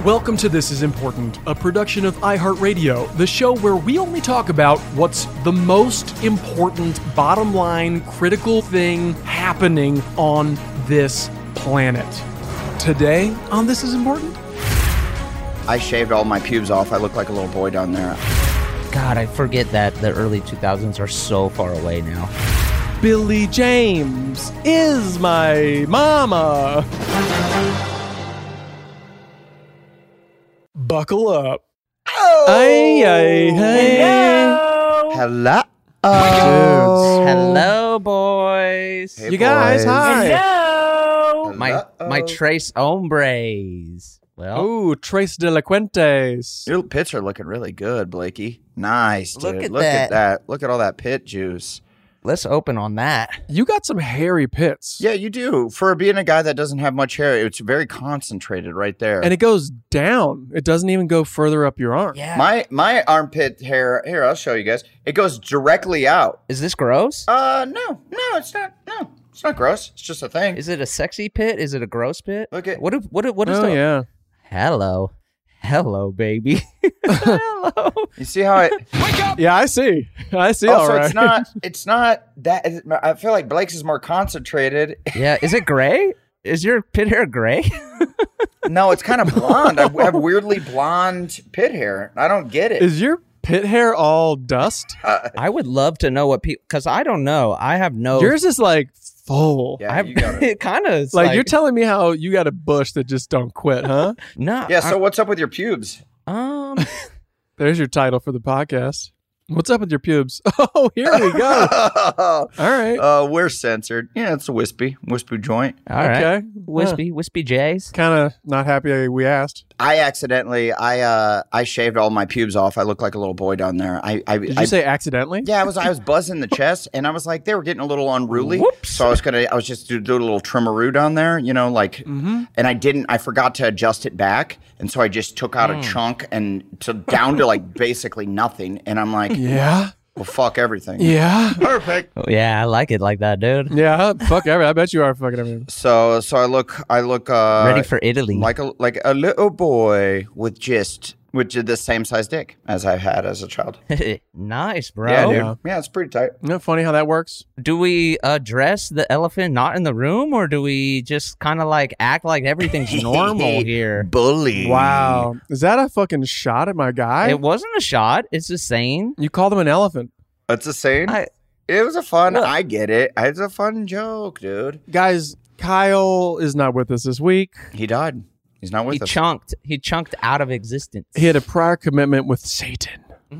Welcome to This Is Important, a production of iHeartRadio, the show where we only talk about what's the most important, bottom line, critical thing happening on this planet. Today on This Is Important. I shaved all my pubes off. I look like a little boy down there. God, I forget that the early 2000s are so far away now. Billy James is my mama. Buckle up. Oh! Hey. Hello. Dudes. Hello, boys. Hey, You guys, boys. hi. Hello. My Trace Hombres. Well, Ooh, Trace Delinquentes. Your pits are looking really good, Blakey. Nice, dude. Look at Look at that. that. Look at all that pit juice. let's open on that. You got some hairy pits. Yeah, you do. For being a guy that doesn't have much hair, it's very concentrated right there. And it goes down. It doesn't even go further up your arm. Yeah. My armpit hair, here, I'll show you guys. It goes directly out. Is this gross? No, it's not. No, it's not gross. It's just a thing. Is it a sexy pit? Is it a gross pit? Look at- what is Oh, the yeah. Hello, baby. Hello. You see how it? Yeah, I see. Also, all right. it's not that. I feel like Blake's is more concentrated. Yeah, is it gray? Is your pit hair gray? No, it's kind of blonde. I have weirdly blonde pit hair. I don't get it. Is your pit hair all dust? I would love to know what people, because I don't know. I have no. Yours is like full. Yeah, you got it. It kind of is Like you're telling me how you got a bush that just don't quit, huh? no. Yeah. So what's up with your pubes? There's your title for the podcast. What's up with your pubes? Oh, here we go. All right. We're censored. Yeah, it's a wispy joint. All right. Okay. Wispy J's. Kind of not happy we asked. I accidentally, I shaved all my pubes off. I look like a little boy down there. Did you say accidentally? Yeah, I was buzzing the chest, and I was like, they were getting a little unruly. Whoops. So I was just do a little trimmeroo down there, and I forgot to adjust it back, and so I just took out a chunk and down to like basically nothing, and I'm like, Yeah. well, fuck everything. Yeah. Perfect. Oh, yeah, I like it like that, dude. Yeah. Fuck everything. I bet you are fucking everything. So I look Ready for Italy. like a little boy with the same size dick as I had as a child. Nice, bro. Yeah, dude. Yeah. Yeah, it's pretty tight. Isn't it funny how that works? Do we address the elephant not in the room, or do we just kind of like act like everything's normal here? Bully. Wow. Is that a fucking shot at my guy? It wasn't a shot. It's a saying. You called him an elephant. That's a saying. I- It was a fun. Look. I get it. It's a fun joke, dude. Guys, Kyle is not with us this week. He died. He's not with He us. chunked out of existence. He had a prior commitment with Satan.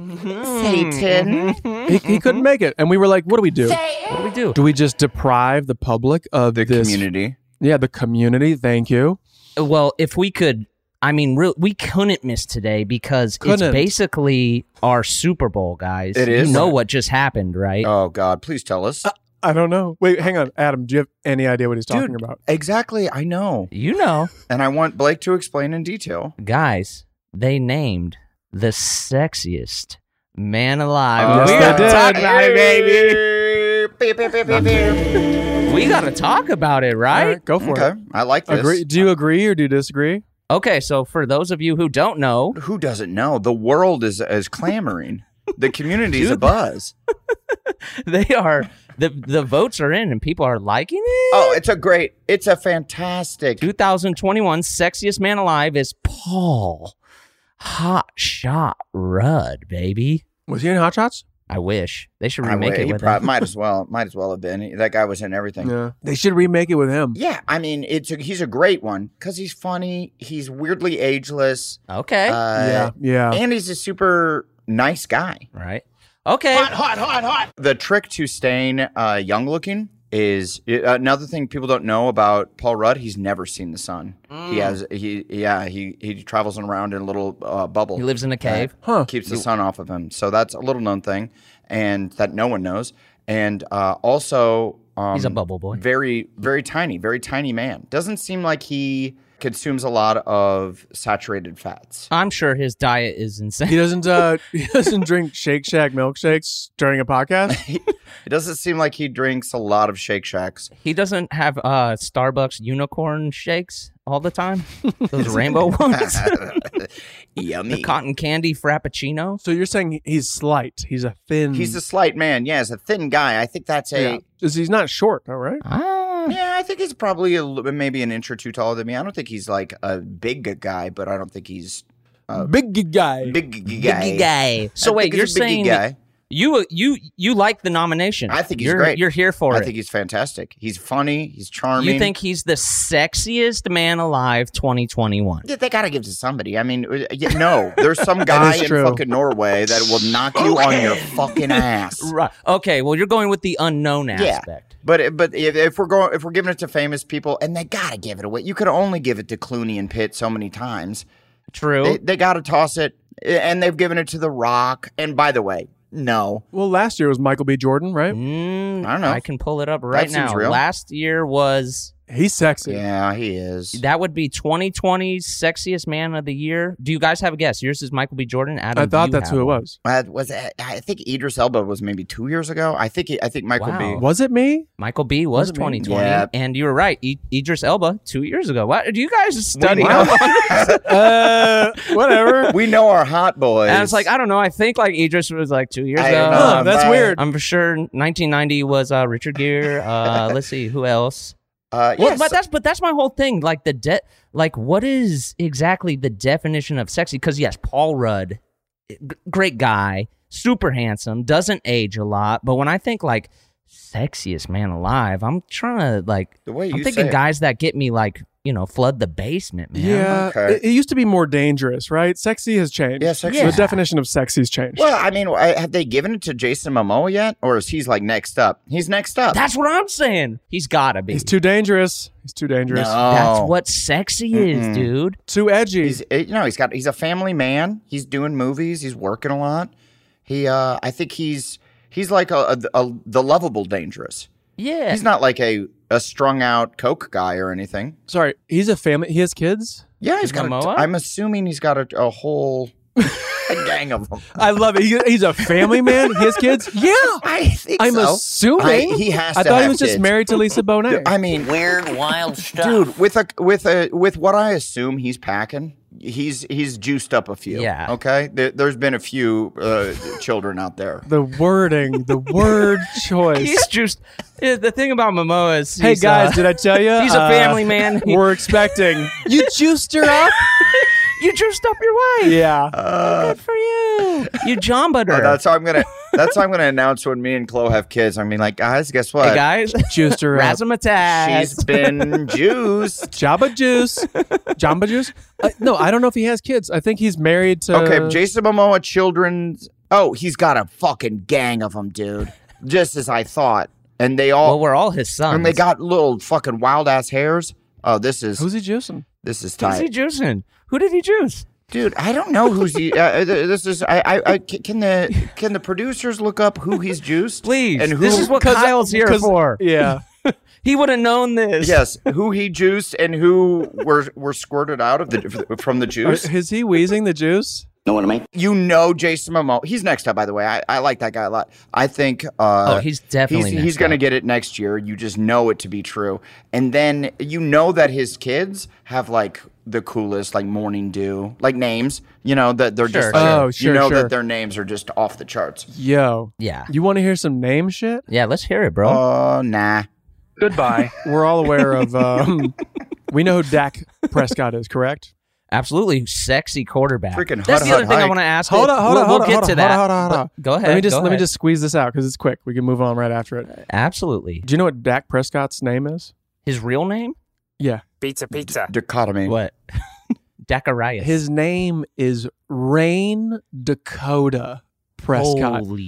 Satan. He couldn't make it. And we were like, what do we do? What do we do? Do we just deprive the public of The this? community. Yeah, the community. Thank you. Well, if we could, I mean, we couldn't miss today because Couldn't. it's basically our Super Bowl, guys. It is. You know what just happened, right? Oh God! Please tell us, I don't know. Wait, hang on. Adam, do you have any idea what he's talking dude. about? Exactly. I know, You know, and I want Blake to explain in detail. guys, they named the sexiest man alive. Oh, we they gotta did. talk about it, baby. Beep, beep, beep, beep, beep. We gotta talk about it, All right? right, go for Okay, it. I like this. Agree. Do you agree or do you disagree? Okay, so for those of you who don't know, Who doesn't know? The world is clamoring. The community's a buzz. they are the votes are in and people are liking it. Oh, it's a fantastic. 2021 sexiest man alive is Paul Hot Shot Rudd, baby. Was he in Hot Shots? I wish they should I remake wait, it he with prob- him. might as well have been. That guy was in everything. Yeah. They should remake it with him. Yeah, I mean, he's a great one because he's funny. He's weirdly ageless. Okay, Yeah. And he's a super nice guy. right. Okay, The trick to staying young looking is another thing people don't know about Paul Rudd. He's never seen the sun. He travels around in a little bubble. he lives in a cave. Huh. Keeps the sun off of him. So that's a little known thing, and that no one knows. And also, He's a bubble boy. very, very tiny man. Doesn't seem like he consumes a lot of saturated fats. I'm sure his diet is insane. He doesn't drink Shake Shack milkshakes during a podcast. It doesn't seem like he drinks a lot of Shake Shacks. He doesn't have Starbucks unicorn shakes all the time. Those rainbow ones. Yummy. The cotton candy frappuccino. So you're saying he's slight. He's a thin. He's a slight man. Yeah, he's a thin guy. I think that's a. Yeah. He's not short, though, right? Yeah, I think he's probably maybe an inch or two taller than me. I don't think he's like a big guy, but I don't think he's big guy. big guy. So I wait, think you're he's a big saying guy. you like the nomination? I think he's You're- great. You're here for it. I think he's fantastic. He's funny. He's charming. You think he's the sexiest man alive 2021? Yeah, they gotta give to somebody. I mean, no, there's some guy in true. fucking Norway that will knock you on your fucking ass. Right. Okay, well you're going with the unknown aspect. But if we're giving it to famous people, and they gotta give it away, you could only give it to Clooney and Pitt so many times. True. They gotta toss it, and they've given it to The Rock. And by the way, no, Well, last year was Michael B. Jordan, right? I don't know. I can pull it up right seems now. real. Last year was He's sexy. Yeah, he is. that would be 2020's sexiest man of the year. Do you guys have a guess? Yours is Michael B. Jordan. Adam, I do thought you that's have who it one? was. I think Idris Elba was maybe 2 years ago. I think Michael Wow. B. Was it me? Michael B. was Was it me? 2020, Yeah. and you were right. Idris Elba 2 years ago. What do you guys study? know. up on? Whatever. We know our hot boys. And it's like I don't know. I think like Idris was like 2 years I ago. don't know. Huh, that's Bye. weird. I'm for sure 1990 was Richard Gere. Let's see who else. Well, yes. but that's my whole thing. Like like what is exactly the definition of sexy? Because yes, Paul Rudd, great guy, super handsome, doesn't age a lot. But when I think like sexiest man alive, I'm trying to like The way I'm you thinking say it. guys that get me like flood the basement, man. Yeah. Okay. It used to be more dangerous, right? Sexy has changed. Yeah, sexy. The Yeah. definition of sexy's changed. Well, I mean, have they given it to Jason Momoa yet, or is he's like next up? He's next up. That's what I'm saying. He's gotta be. He's too dangerous. He's too dangerous. No. That's what sexy is, dude. Too edgy. He's he's a family man. He's doing movies. He's working a lot. I think he's like the lovable dangerous. Yeah. He's not like a strung out coke guy or anything. Sorry, he's a family. He has kids. Yeah, he's got. Momoa? I'm assuming he's got a whole a gang of them. I love it. He's a family man. He has kids. Yeah, I think I'm so. assuming he has. I to thought he have was just kids. married to Lisa Bonet. I mean, Weird, wild stuff. dude, with what I assume he's packing, he's juiced up a few. Yeah. Okay. There's been a few children out there. The wording, the word choice. He's just the thing about Momoa is Hey he's, guys, did I tell you? he's a family man. We're expecting. You juiced her up. You juiced up your wife. Yeah. Good for you. You jamba'd her. That's how I'm gonna announce when me and Chloe have kids. I'm mean, like, guys, guess what? Hey guys, Juiced her up. razzmatazz. She's been juiced. Jamba Juice. Jamba Juice. No, I don't know if he has kids. I think he's married to. Okay, Jason Momoa, children's. Oh, he's got a fucking gang of them, dude. Just as I thought, and they all Well, we're all his sons. and they got little fucking wild ass hairs. Oh, this is Who's he juicing? this is Who's he tight, juicing? Who did he juice? dude. I don't know who's he. This is. Can the producers look up who he's juiced? Please. And who? This is what Kyle's here for. Yeah. He would have known this. Yes, who he juiced and who were squirted out of from the juice. Is he wheezing the juice? Know what I mean? You know Jason Momoa. He's next up, by the way. I like that guy a lot. I think He's definitely he's next going to up. get it next year. You just know it to be true. And then you know that his kids have like the coolest like morning dew, like names, that they're just Sure, like, sure. Oh, sure, you know sure. that their names are just off the charts. Yo. Yeah. You want to hear some name shit? Yeah, let's hear it, bro. Oh, nah. Goodbye. We're all aware of. We know who Dak Prescott is, correct? Absolutely sexy quarterback. Freaking That's hut, the other hut, thing I hike. want to ask. Hold on, hold on, We'll hold on, get hold to on, that. hold on, hold on. But Go ahead. Let me go ahead. just squeeze this out because it's quick. We can move on right after it. Absolutely. Do you know what Dak Prescott's name is? His real name? Yeah. Pizza. Dichotomy. What? Dacharias. His name is Rain Dakota Prescott. Holy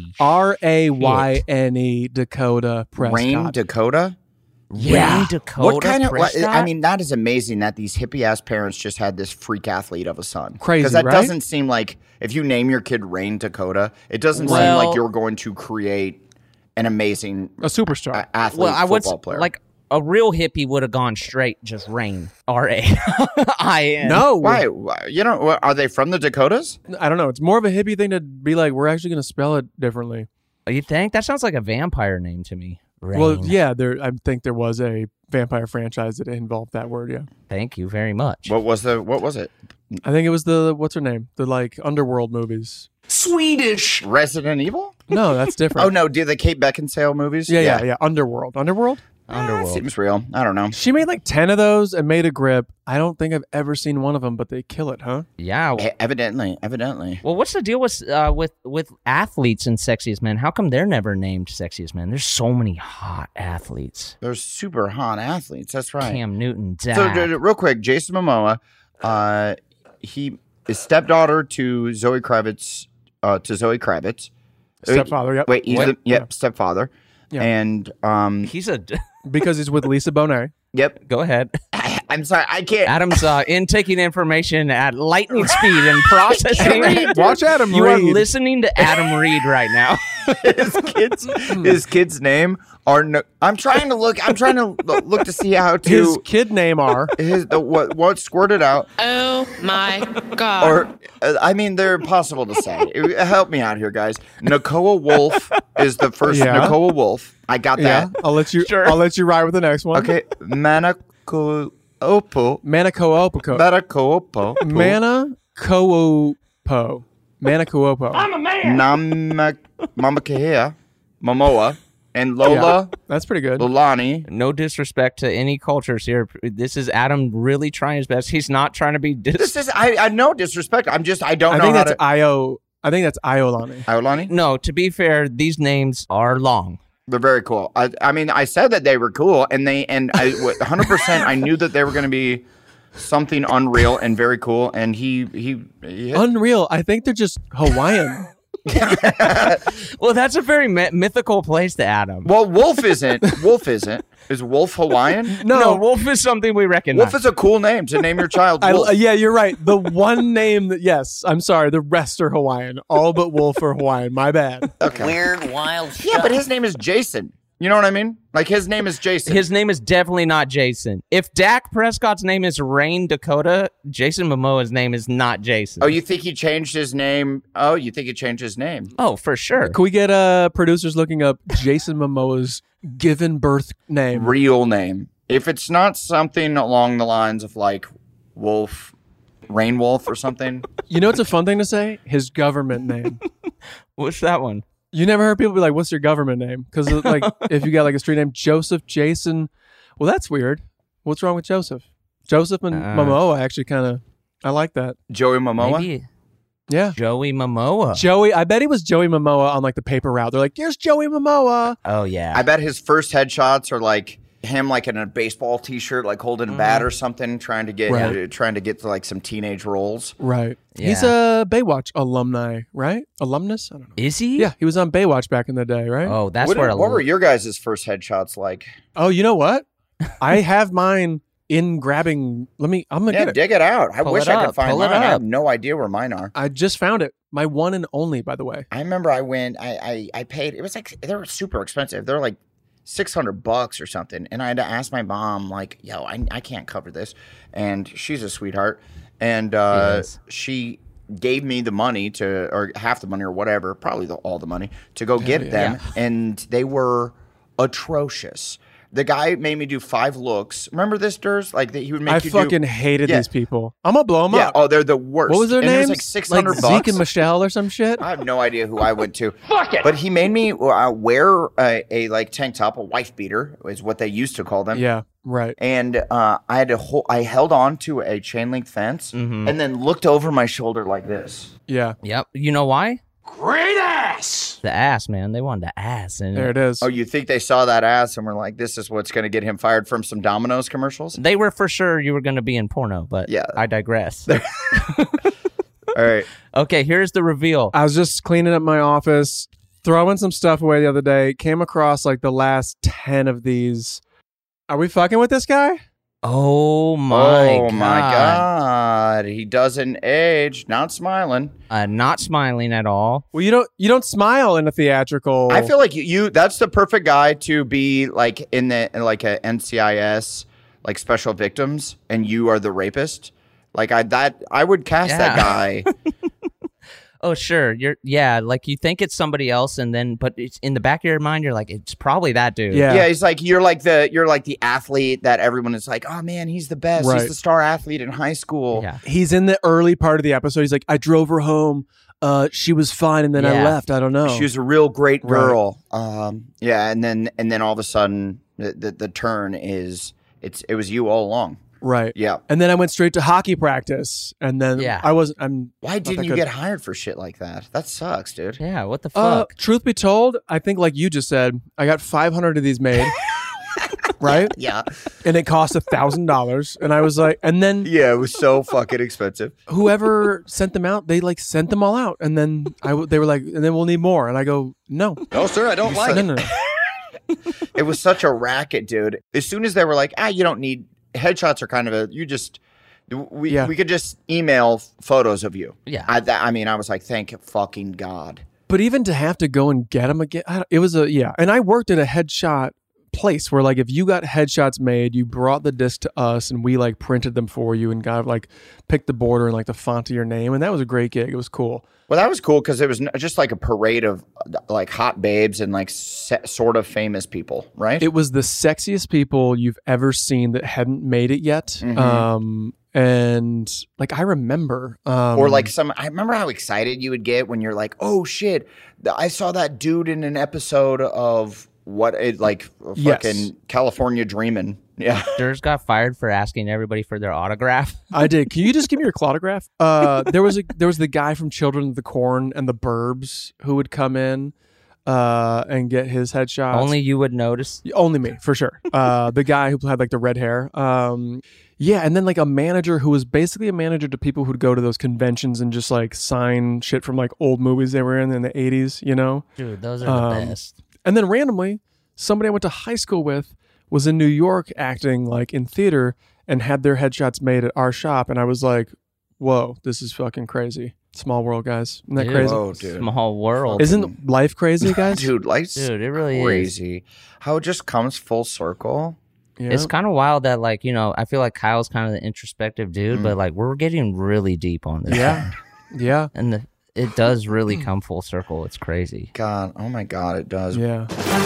Rayne Dakota Prescott. Rain Dakota? Rain Dakota What kind of? Prescott? I mean, that is amazing that these hippie ass parents just had this freak athlete of a son. Crazy, because that right? doesn't seem like if you name your kid Rain Dakota, it doesn't seem Well- like you're going to create an amazing A superstar. athlete well, I would football player. like a real hippie would have gone straight just Rain. R-A-I-N. No. Why? You know, are they from the Dakotas? I don't know. It's more of a hippie thing to be like, we're actually going to spell it differently. You think? That sounds like a vampire name to me. Rain. Well, yeah, I think there was a vampire franchise that involved that word, yeah. Thank you very much. What was it? I think it was what's her name? The like Underworld movies. Swedish. Resident Evil? No, that's different. Oh no, do the Kate Beckinsale movies? Yeah. Underworld. Underworld? Underworld. Seems real. I don't know. She made like 10 of those and made a grip. I don't think I've ever seen one of them, but they kill it, huh? Yeah. Evidently. Well, what's the deal with athletes in Sexiest Men? How come they're never named Sexiest Men? There's so many hot athletes. They're super hot athletes. That's right. Cam Newton, So, Dak. real quick, Jason Momoa, he is stepdaughter to Zoe Kravitz. Stepfather, yep. Wait, he's stepfather. Yeah. And He's a. Because he's with Lisa Bonet. yep. Go ahead. I'm sorry, I can't. Adam's intaking information at lightning speed and processing. Watch Adam You are read. listening to Adam Reed right now. his kid's name are. I'm trying to look to see how to His kid name are. what squirted out. Oh my God. Or, I mean, they're impossible to say. Help me out here, guys. Nakoa Wolf is the first. Yeah. Nakoa Wolf. I got Yeah, that. I'll let you. Sure. I'll let you ride with the next one. Okay. Manakoopo. Manakoopo. Manakoopo. Manakoopo. Mamakehea. Momoa. And Lola. That's pretty good. Lolani. No disrespect to any cultures here. This is Adam really trying his best. He's not trying to be This is. I no disrespect. I don't I know think how that's to. Io. I think that's Iolani. Iolani? No, to be fair, these names are long. They're very cool. I mean, I said that they were cool, and I 100%. I knew that they were going to be something unreal and very cool. And he Unreal. I think they're just Hawaiian. Well, that's a very mythical place to Adam. well, Wolf isn't. Is Wolf Hawaiian? No, Wolf is something we recognize. Wolf is a cool name to name your child. Wolf. Yeah, you're right. The one name that, yes, I'm sorry, the rest are Hawaiian. All but Wolf are Hawaiian. My bad. Weird, wild stuff. Yeah, but his name is Jason. You know what I mean? Like his name is Jason. His name is definitely not Jason. If Dak Prescott's name is Rain Dakota, Jason Momoa's name is not Jason. Oh, you think he changed his name? Oh, you think he changed his name? Oh, for sure. Can we get producers looking up Jason Momoa's given birth name? Real name. If it's not something along the lines of like Wolf, Rain Wolf or something. You know what's a fun thing to say? His government name. What's that one? You never heard people be like, what's your government name? Because like if you got like a street name, Joseph, Jason. Well, that's weird. What's wrong with Joseph? Joseph and Momoa actually kind of, I like that. Joey Momoa? Maybe Yeah. Joey Momoa. Joey, I bet he was Joey Momoa on like the paper route. They're like, here's Joey Momoa. Oh, yeah. I bet his first headshots are like him like in a baseball t-shirt, like holding a bat or something, trying to get to like some teenage roles. Right. Yeah. He's a Baywatch alumni, right? Alumnus? I don't know. Is he? Yeah, he was on Baywatch back in the day, right? Oh, that's What where were your guys' first headshots like? Oh, you know what? I have mine in grabbing. I'm gonna Yeah, get it. dig it out. I Pull wish it I could up. find Pull it mine. I up. have no idea where mine are. I just found it. My one and only, by the way. I remember I went. I paid. It was like they were super expensive. They were like $600 or something, and I had to ask my mom, like, "Yo, I can't cover this," and she's a sweetheart, and she gave me the money or half the money or whatever, probably all the money to go get them, and they were atrocious. The guy made me do 5 looks. Remember this, Durs? Like he would make I you fucking hated these people. I'm gonna blow them up. Oh, they're the worst. What was their and names? It was like $600. Zeke and Michelle or some shit. I have no idea who I went to. Fuck it. But he made me wear a like tank top, a wife beater is what they used to call them. Yeah, right. And I had to I held on to a chain link fence and then looked over my shoulder like this. Yeah, Yep. You know why? Great ass. The ass, man. They wanted the ass. And there it is. Oh, you think they saw that ass and were like, this is what's going to get him fired from some Domino's commercials? They were for sure you were going to be in porno, but Yeah. I digress. All right. Okay, here's the reveal. I was just cleaning up my office, throwing some stuff away the other day. Came across like the last 10 of these. Are we fucking with this guy? Oh my God. He doesn't age. Not smiling. Not smiling at all. Well, you don't smile in a theatrical. I feel like you that's the perfect guy to be like in like a NCIS, like special victims, and you are the rapist. Like I would cast that guy. Oh, sure. Like you think it's somebody else, but it's in the back of your mind, you're like, it's probably that dude. Yeah. He's like you're like the athlete that everyone is like, oh man, he's the best. Right. He's the star athlete in high school. Yeah. He's in the early part of the episode. He's like, I drove her home. She was fine, and then I left. I don't know. She was a real great girl. And then all of a sudden the turn is it was you all along. Right. Yeah. And then I went straight to hockey practice, and then Why didn't you get hired for shit like that? That sucks, dude. Yeah, what the fuck? Truth be told, I think like you just said, I got 500 of these made. Right? Yeah. And it cost $1,000, and I was like, and then Yeah, it was so fucking expensive. whoever sent them out, they like sent them all out, and then they were like, and then we'll need more, and I go, no, Sir, I don't like no. It was such a racket, dude. As soon as they were like, you don't need headshots are kind of we could just email photos of you. Yeah. I was like, thank fucking God. But even to have to go and get them again, it was and I worked at a headshot place where like if you got headshots made, you brought the disc to us and we like printed them for you and got like picked the border and like the font of your name, and that was a great gig. It was cool. Well, that was cool because it was just like a parade of like hot babes and like sort of famous people, right? It was the sexiest people you've ever seen that hadn't made it yet. Mm-hmm. And like I remember, or like I remember how excited you would get when you're like, oh shit, I saw that dude in an episode of fucking California Dreamin'. Yeah. Durs got fired for asking everybody for their autograph. I did. Can you just give me your autograph? There was the guy from Children of the Corn and the Burbs who would come in and get his headshot. Only you would notice. Only me, for sure. The guy who had like the red hair. And then like a manager who was basically a manager to people who'd go to those conventions and just like sign shit from like old movies they were in the 80s, you know? Dude, those are the best. And then randomly, somebody I went to high school with was in New York acting like in theater and had their headshots made at our shop. And I was like, whoa, this is fucking crazy. Small world, guys. Isn't that crazy? Whoa, dude. Small world. Isn't life crazy, guys? Dude, life's Dude, it really crazy. How it just comes full circle. Yeah. It's kind of wild that like, I feel like Kyle's kind of the introspective dude, but like we're getting really deep on this. Yeah. Yeah. And it does really come full circle. It's crazy. God, oh my God, it does. Yeah.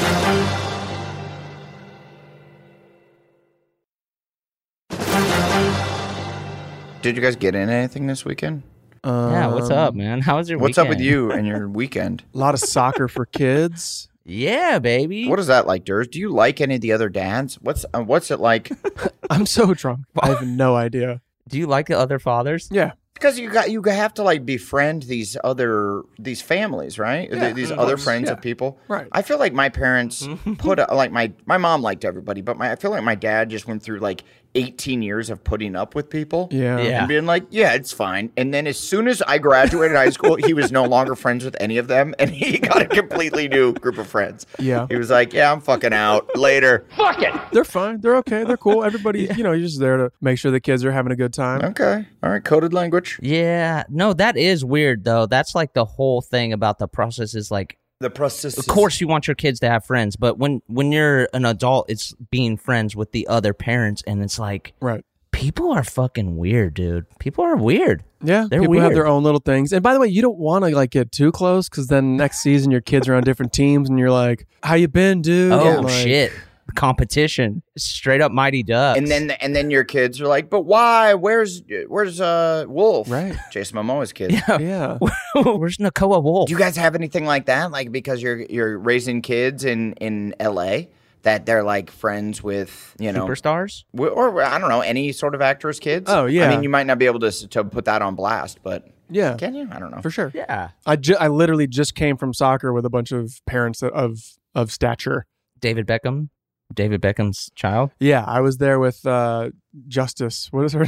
Did you guys get in anything this weekend? Yeah, what's up, man? How was your What's weekend? up with you and your weekend? A lot of soccer for kids. Yeah, baby. What is that like, Durs? Do you like any of the other dads? What's it like? I'm so drunk. I have no idea. Do you like the other fathers? Yeah. Because you have to like befriend these families, right? Yeah, these other friends yeah. of people. Right. I feel like my parents put like my mom liked everybody, but I feel like my dad just went through like 18 years of putting up with people. Yeah. And being like, yeah, it's fine. And then as soon as I graduated high school, he was no longer friends with any of them, and he got a completely new group of friends. Yeah. He was like, yeah, I'm fucking out. Later. Fuck it. They're fine. They're okay. They're cool. Everybody, you're just there to make sure the kids are having a good time. Okay. All right. Coded language. Yeah. No, that is weird though. That's like the whole thing about the process is like, The process. of course you want your kids to have friends, but when you're an adult, it's being friends with the other parents, and it's like, Right. people are fucking weird, dude. People are weird. Yeah, They're people have weird. their own little things. And by the way, you don't want to like get too close because then next season your kids are on different teams and you're like, "How you been, dude?" Oh Like, shit. Competition. Straight up Mighty Ducks. And then your kids are like, but why? Where's Wolf? Right. Jason Momoa's kids. Yeah. Where's Nakoa Wolf? Do you guys have anything like that? Like because you're raising kids in LA that they're like friends with, Superstars? or I don't know, any sort of actors' kids. Oh, yeah. I mean, you might not be able to put that on blast, but Yeah. can you? I don't know. For sure. Yeah. I literally just came from soccer with a bunch of parents of stature. David Beckham's child. Yeah, I was there with Justice. What is her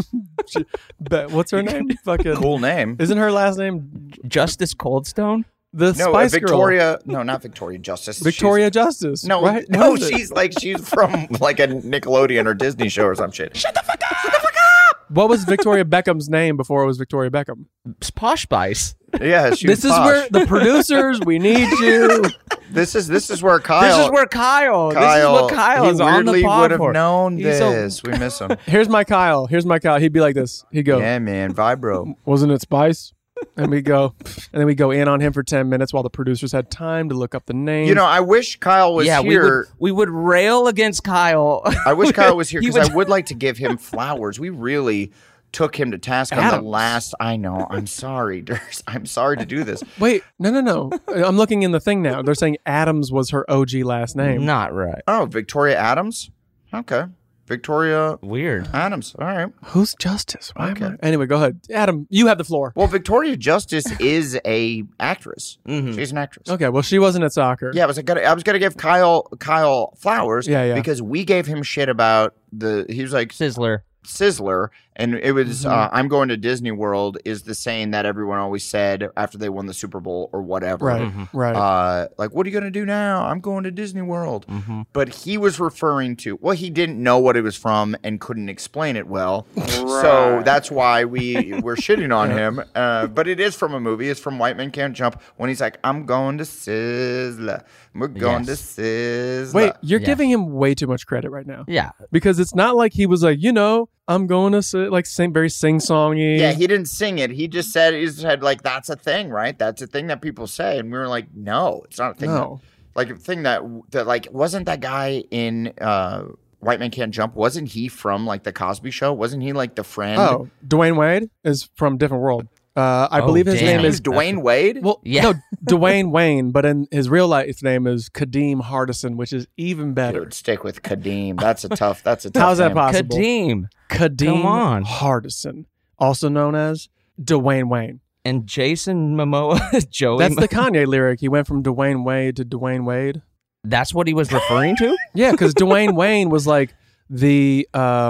name? What's her name? Fucking Cool name. Isn't her last name? Justice Coldstone? The No, Spice Girl. Victoria. No, not Victoria Justice. Victoria Justice. No, right? no, What is it? she's from like a Nickelodeon or Disney show or some shit. Shut the fuck up! What was Victoria Beckham's name before it was Victoria Beckham? Posh Spice. Yeah, she This was is posh. where the producers. We need you. This is where Kyle. This is where Kyle. This is what Kyle he is on the weirdly pod would have for. known He's so- this. We miss him. Here's my Kyle. He'd be like this. He'd go, Yeah, man, vibro. wasn't it Spice? And we go, and then we go in on him for 10 minutes while the producers had time to look up the name. You know, I wish Kyle was Yeah, here. we would rail against Kyle. I wish Kyle was here He because would- I would like to give him flowers. We really took him to task on the Adams. last. I know. I'm sorry, Durs. I'm sorry to do this. Wait, no. I'm looking in the thing now. They're saying Adams was her OG last name. Not right. Oh, Victoria Adams. Okay, Victoria Weird. Adams. All right. Who's Justice? Why am Okay. I- Anyway, go ahead. Adam, you have the floor. Well, Victoria Justice is a actress. Mhm. She's an actress. Okay, well, she wasn't at soccer. Yeah, I was gonna give Kyle flowers. Yeah. Because we gave him shit about he was like Sizzler. Sizzler, and it was Mm-hmm. I'm going to Disney World is the saying that everyone always said after they won the Super Bowl or whatever. Right, Mm-hmm. right. Like, what are you gonna do now? I'm going to Disney World. Mm-hmm. But he was referring to he didn't know what it was from and couldn't explain it well. So that's why we were shitting on him. But it is from a movie. It's from White Men Can't Jump when he's like, I'm going to Sizzler. We're going to Sizzler. Wait, you're Yeah. giving him way too much credit right now. Yeah. Because it's not like he was like, I'm going to sing very sing-songy. Yeah, he didn't sing it. He just said like, that's a thing, right? That's a thing that people say. And we were like, no, it's not a thing. No. Like a thing that like, wasn't that guy in White Man Can't Jump? Wasn't he from like the Cosby Show? Wasn't he like the friend? Oh, Dwayne Wade is from Different World. I Oh, believe his damn. name His is Dwayne Wade? well, Yeah. no, Dwayne Wayne, but in his real life name is Kadeem Hardison, which is even better. Dude, stick with Kadeem. That's a tough How's that name. possible? Kadeem. Kadeem Come on. Hardison, also known as Dwayne Wayne. And Jason Momoa. Joey. That's the Kanye lyric. He went from Dwayne Wade to Dwayne Wade. That's what he was referring to? Yeah, because Dwayne Wayne was like the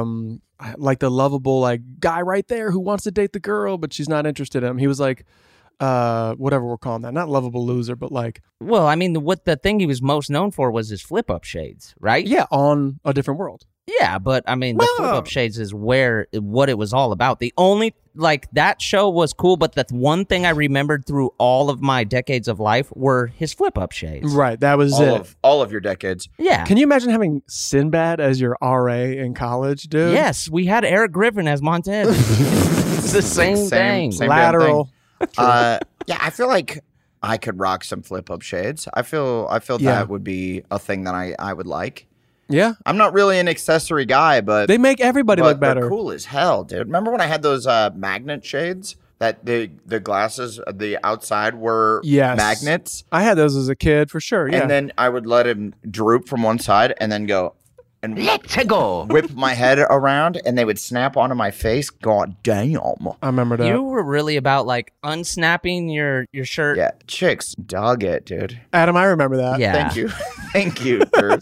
lovable like guy right there who wants to date the girl, but she's not interested in him. He was like whatever we're calling that, not lovable loser, but like Well, I mean, what the thing he was most known for was his flip-up shades, right? yeah, on A Different World. Yeah, but I mean, the flip-up shades is what it was all about. The only, like, that show was cool, but the one thing I remembered through all of my decades of life were his flip-up shades. Right, that was it. All of your decades. Yeah. Can you imagine having Sinbad as your RA in college, dude? Yes, we had Eric Griffin as Montez. It's the same thing. Same damn Lateral. Yeah, I feel like I could rock some flip up shades. I feel Yeah. that would be a thing that I would like. Yeah, I'm not really an accessory guy, but they make everybody look they're better. cool as hell, dude. Remember when I had those magnet shades that the glasses, the outside were Yes. magnets, I had those as a kid for sure. Yeah, and then I would let him droop from one side and then go and Let's go. whip my head around, and they would snap onto my face. God damn. I remember that. You were really about, like, unsnapping your shirt. Yeah, chicks dug it, dude. Adam, I remember that. Yeah. Thank you. Thank you, Durs.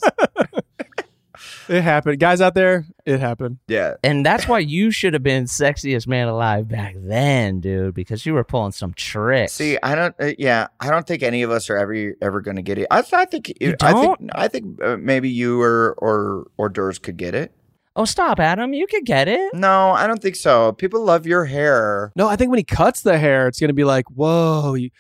It happened. Guys out there, it happened. Yeah. And that's why you should have been sexiest man alive back then, dude, because you were pulling some tricks. See, I don't. I don't think any of us are ever going to get it. I think. You I think maybe you or Durs could get it. Oh, stop, Adam. You could get it. No, I don't think so. People love your hair. No, I think when he cuts the hair, it's gonna be like, whoa, you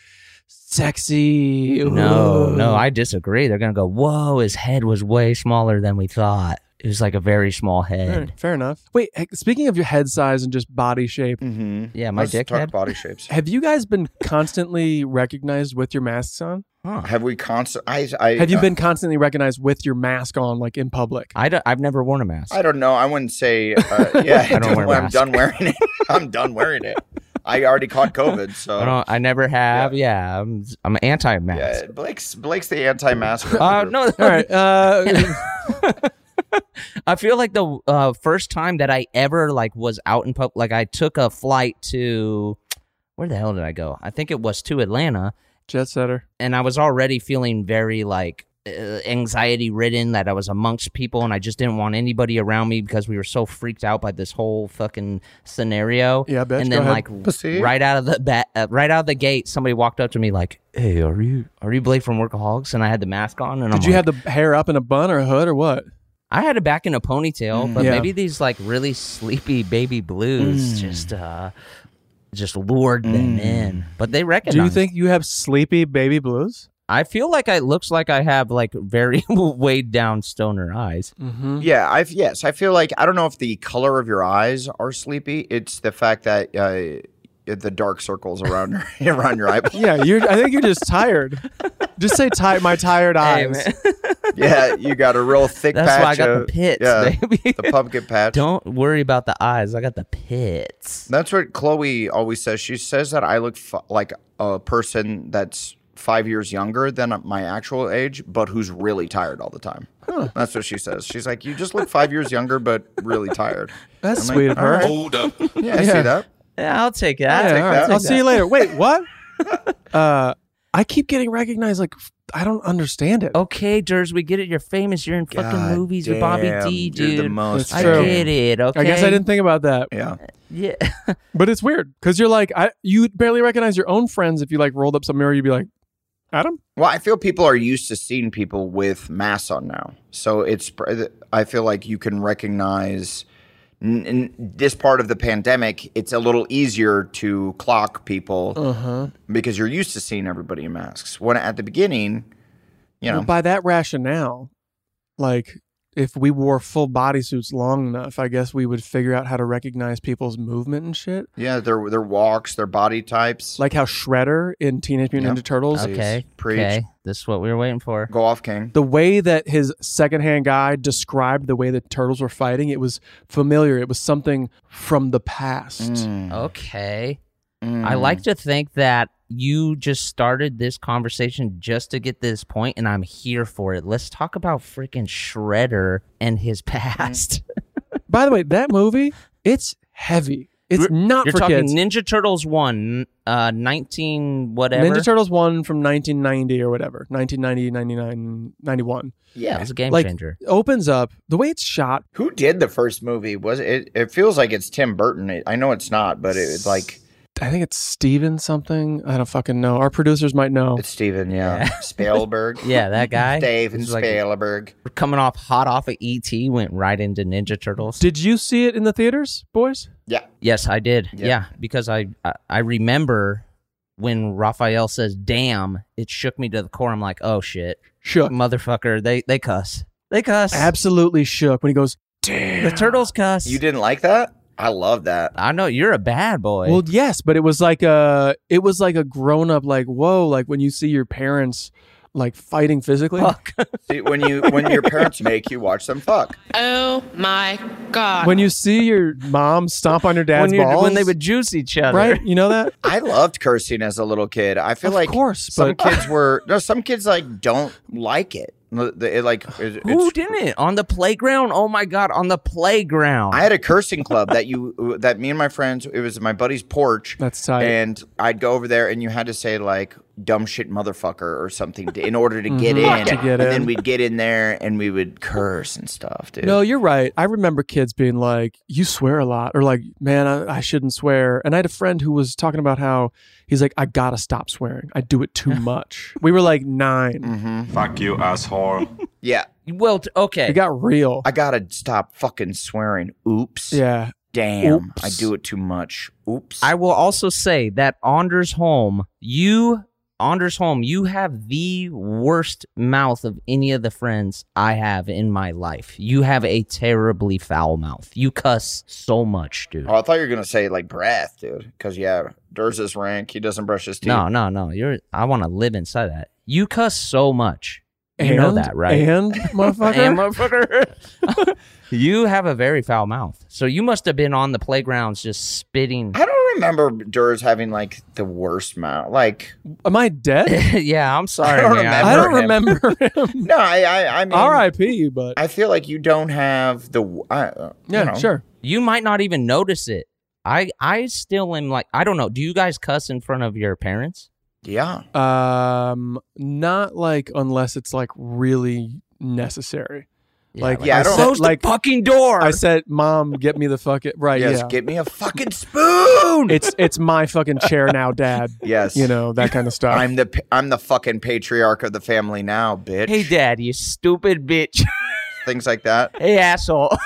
sexy. No, I disagree. They're going to go, whoa, his head was way smaller than we thought. It was like a very small head. Fair enough. Wait, speaking of your head size and just body shape, Mm-hmm. Yeah, my dick talk head. body shapes. have you guys been constantly recognized with your masks on? Have we constant? Have you been constantly recognized with your mask on, like in public? I've never worn a mask. I don't know. I wouldn't say. Yeah, I don't wear a I'm mask. done wearing it. I'm done wearing it. I already caught COVID, so I never have. Yeah, I'm anti-mask. yeah. Blake's the anti-mask. No, All right. I feel like the first time that I ever like was out in public, like I took a flight to, where the hell did I go? I think it was to Atlanta, Jet setter. and I was already feeling very like anxiety ridden that I was amongst people and I just didn't want anybody around me because we were so freaked out by this whole fucking scenario. Yeah, bitch, and go then ahead. like Pussy. right out of the gate, somebody walked up to me like, "Hey, are you Blake from Workaholics?" And I had the mask on. And Did you have the hair up in a bun or a hood or what? I had it back in a ponytail, but Yeah. maybe these like really sleepy baby blues just lured them in. But they recognized. Do you think you have sleepy baby blues? I feel like it looks like I have like very weighed down stoner eyes. Yeah, I feel like I don't know if the color of your eyes are sleepy. It's the fact that the dark circles around around your eyeball. Yeah, I think you're just tired. Just say my tired Hey, eyes. man. Yeah, you got a real thick That's patch. why I got the of- pits, yeah, baby. the pumpkin patch. Don't worry about the eyes. I got the pits. That's what Chloe always says. She says that I look like a person that's 5 years younger than my actual age, but who's really tired all the time. That's what she says. She's like, you just look 5 years younger, but really tired. That's I'm sweet like, of her. all right. Hold up. Yeah, I see that. Yeah, I'll take that. Yeah, take all that. right. I'll Take see you later. Wait, what? I keep getting recognized. Like I don't understand it. Okay, Durs, we get it. You're famous. You're in fucking God movies with Bobby damn, D, you're the dude. most That's I true. get it. Okay. I guess I didn't think about that. Yeah. Yeah. But it's weird because you're like, you barely recognize your own friends. If you like rolled up some mirror, you'd be like, Adam? Well, I feel people are used to seeing people with masks on now. So I feel like you can recognize in this part of the pandemic, it's a little easier to clock people because you're used to seeing everybody in masks. When at the beginning, you know, Well, by that rationale, like if we wore full bodysuits long enough, I guess we would figure out how to recognize people's movement and shit. yeah, their walks, their body types. Like how Shredder in Teenage Mutant Yep. Ninja Turtles, Okay. Preach. Okay. This is what we were waiting for. Go off, King. the way that his secondhand guy described the way the turtles were fighting, it was familiar. It was something from the past. Okay. I like to think that you just started this conversation just to get this point, and I'm here for it. Let's talk about freaking Shredder and his past. By the way, that movie, it's heavy. It's not You're for talking kids. Ninja Turtles 1, 19 whatever. Ninja Turtles 1 from 1990 or whatever. 1990, 99, 91. Yeah, it was a game Like, changer. opens up, the way it's shot, Who did the first movie? Was it? It feels like it's Tim Burton. I know it's not, but it's like I think it's Steven something. I don't fucking know. Our producers might know. it's Steven. Yeah, Spielberg. Yeah, that guy. Steven He's like Spielberg. coming off hot off of E.T., went right into Ninja Turtles. Did you see it in the theaters, boys? Yeah. Yes, I did. Yeah. Yeah, because I remember when Raphael says "damn," it shook me to the core. I'm like, oh shit, Shook. motherfucker! They cuss. They cuss. Absolutely shook when he goes, damn. The turtles cuss. You didn't like that? I love that. I know you're a bad boy. Well, yes, but it was like a grown up, like, whoa, like when you see your parents like fighting physically. Fuck. See, when your parents make you watch them fuck. Oh my God. When you see your mom stomp on your dad's balls. when they would juice each other. Right? You know that? I loved cursing as a little kid. I feel Of like course, some but- kids some kids like don't like it. Who It's- didn't? On the playground? Oh my God, on the playground. I had a cursing club that me and my friends. It was my buddy's porch. That's tight. And I'd go over there, and you had to say like "dumb shit motherfucker" or something in order to get in. To get and in. then we'd get in there, and we would curse and stuff, dude. No, you're right. I remember kids being like, you swear a lot, or like, man, I shouldn't swear. And I had a friend who was talking about how he's like, I gotta stop swearing. I do it too much. We were like 9. Fuck you, asshole. Yeah, well, okay. It got real. I gotta stop fucking swearing. Oops. Yeah. Damn, Oops. I do it too much. Oops. I will also say that Anders Holm, you have the worst mouth of any of the friends I have in my life. You have a terribly foul mouth. You cuss so much, dude. Oh, I thought you were gonna say like breath, dude. Because Durs is rank. He doesn't brush his teeth. No. I want to live inside that. You cuss so much. You know that, right? And, motherfucker? And motherfucker. You have a very foul mouth. So you must have been on the playgrounds just spitting. I don't remember Durs having like the worst mouth. Like, Am I dead? Yeah, I'm sorry, I don't man. remember. I don't him. remember him. no, I mean, R.I.P., but I feel like you don't have the. yeah, you know. sure. You might not even notice it. I still am like, I don't know. Do you guys cuss in front of your parents? Yeah. Not like unless it's like really necessary. Like Yeah, I don't- close the fucking door. I said, "Mom, get me the fucking right." Yes, yeah, get me a fucking spoon. it's my fucking chair now, Dad. Yes. You know, that kind of stuff. I'm the fucking patriarch of the family now, bitch. Hey, Dad, you stupid bitch. Things like that. Hey, asshole.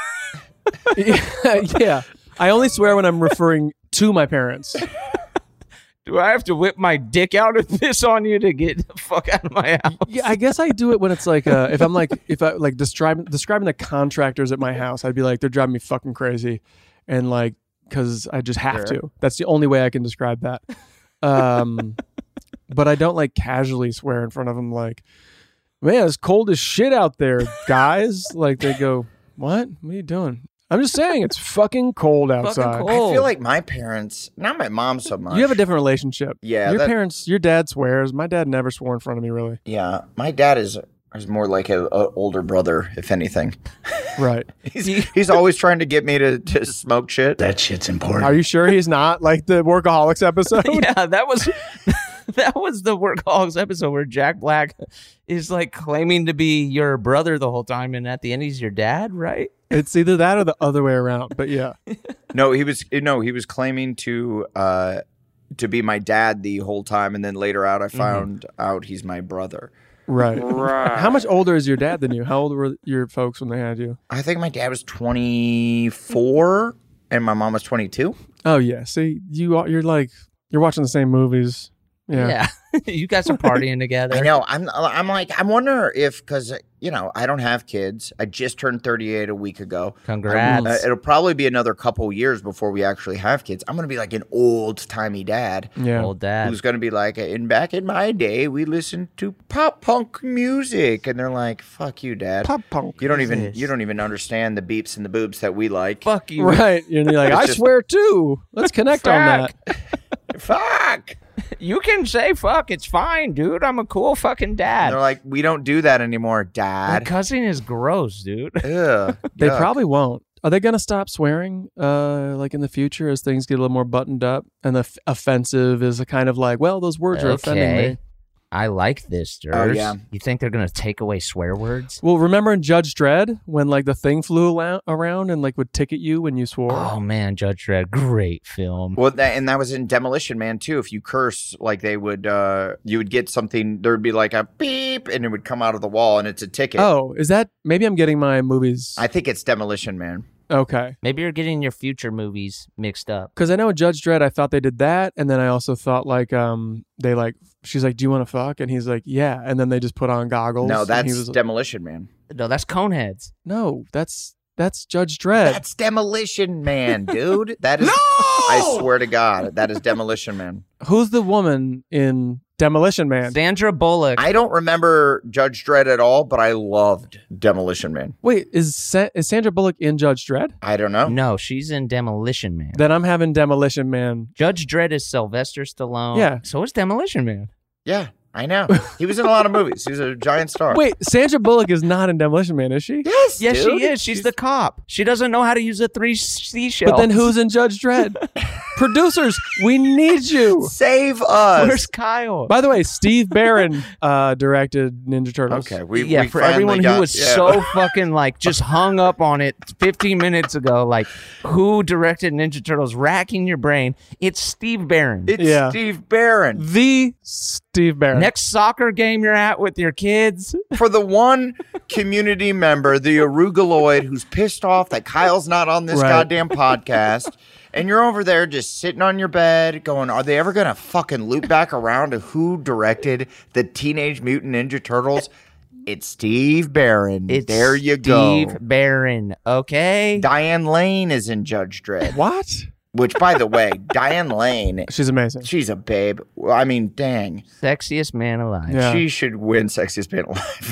Yeah. I only swear when I'm referring to my parents. Do I have to whip my dick out and piss on you to get the fuck out of my house? Yeah, I guess I do it when it's like if I like describing the contractors at my house, I'd be like, they're driving me fucking crazy, and like because I just have to. That's the only way I can describe that. But I don't like casually swear in front of them. Like, man, it's cold as shit out there, guys. Like they go, what? What are you doing? I'm just saying it's fucking cold outside. cold. I feel like my parents, not my mom so much. You have a different relationship. Yeah, Your that- parents, your dad swears. My dad never swore in front of me, really. Yeah, my dad is more like a older brother, if anything. Right. He's always trying to get me to smoke shit. That shit's important. Are you sure he's not like the Workaholics episode? Yeah, that was the Workaholics episode where Jack Black is like claiming to be your brother the whole time, and at the end he's your dad, right? It's either that or the other way around. But yeah. No, he was claiming to be my dad the whole time, and then later out I found out he's my brother. Right. How much older is your dad than you? How old were your folks when they had you? I think my dad was 24 and my mom was 22. Oh yeah. See, you're like you're watching the same movies. Yeah. You guys are partying together. I know. I'm like, I wonder if, because, I don't have kids. I just turned 38 a week ago. Congrats. It'll probably be another couple years before we actually have kids. I'm going to be like an old-timey dad. Yeah. Old dad. Who's going to be like, back in my day, we listened to pop punk music. And they're like, fuck you, Dad. Pop punk. You don't even understand the beeps and the boobs that we like. Fuck you. Right. And you're like, I swear too. Let's connect on that. Fuck. You can say fuck. It's fine, dude. I'm a cool fucking dad. And they're like, we don't do that anymore, My Dad. cousin is gross, dude. Ugh, They yuck. probably won't. Are they going to stop swearing like in the future as things get a little more buttoned up? And the offensive is a kind of like, well, those words are offending me. I like this, Durs. Oh, yeah. You think they're going to take away swear words? Well, remember in Judge Dredd when like the thing flew around and like would ticket you when you swore? Oh, man, Judge Dredd. Great film. Well, that was in Demolition Man too. If you curse, like they would, you would get something. There would be like a beep, and it would come out of the wall, and it's a ticket. Oh, is that maybe I'm getting my movies? I think it's Demolition Man. Okay. Maybe you're getting your future movies mixed up. Because I know in Judge Dredd, I thought they did that, and then I also thought like they like she's like, "Do you want to fuck?" And he's like, "Yeah," and then they just put on goggles. No, and that's he was, Demolition Man. No, that's Coneheads. no, that's Judge Dredd. That's Demolition Man, dude. That is. No! I swear to God, that is Demolition Man. Who's the woman in Demolition Man? Sandra Bullock. I don't remember Judge Dredd at all, but I loved Demolition Man. Wait, is Sandra Bullock in Judge Dredd? I don't know. No, she's in Demolition Man. Then I'm having Demolition Man. Judge Dredd is Sylvester Stallone. Yeah. So is Demolition Man. Yeah, I know. He was in a lot of movies. He was a giant star. Wait, Sandra Bullock is not in Demolition Man, is she? Yes, Yes, dude. she is. She's the cop. She doesn't know how to use a 3C shell. But then who's in Judge Dredd? Producers, we need you. Save us. Where's Kyle? By the way, Steve Barron directed Ninja Turtles. Okay, For we everyone finally who was so fucking like just hung up on it 15 minutes ago, like who directed Ninja Turtles, racking your brain, it's Steve Barron. It's Yeah. Steve Barron. The Steve Barron. Next soccer game you're at with your kids. For the one community member, the arugaloid, who's pissed off that Kyle's not on this Right. goddamn podcast, and you're over there just sitting on your bed going, are they ever going to fucking loop back around to who directed the Teenage Mutant Ninja Turtles? It's Steve Barron. It's there you go. Steve Barron, okay? Diane Lane is in Judge Dredd. What? Which, by the way, Diane Lane, She's amazing. she's a babe. I mean, dang. Sexiest man alive. Yeah. She should win Sexiest Man Alive.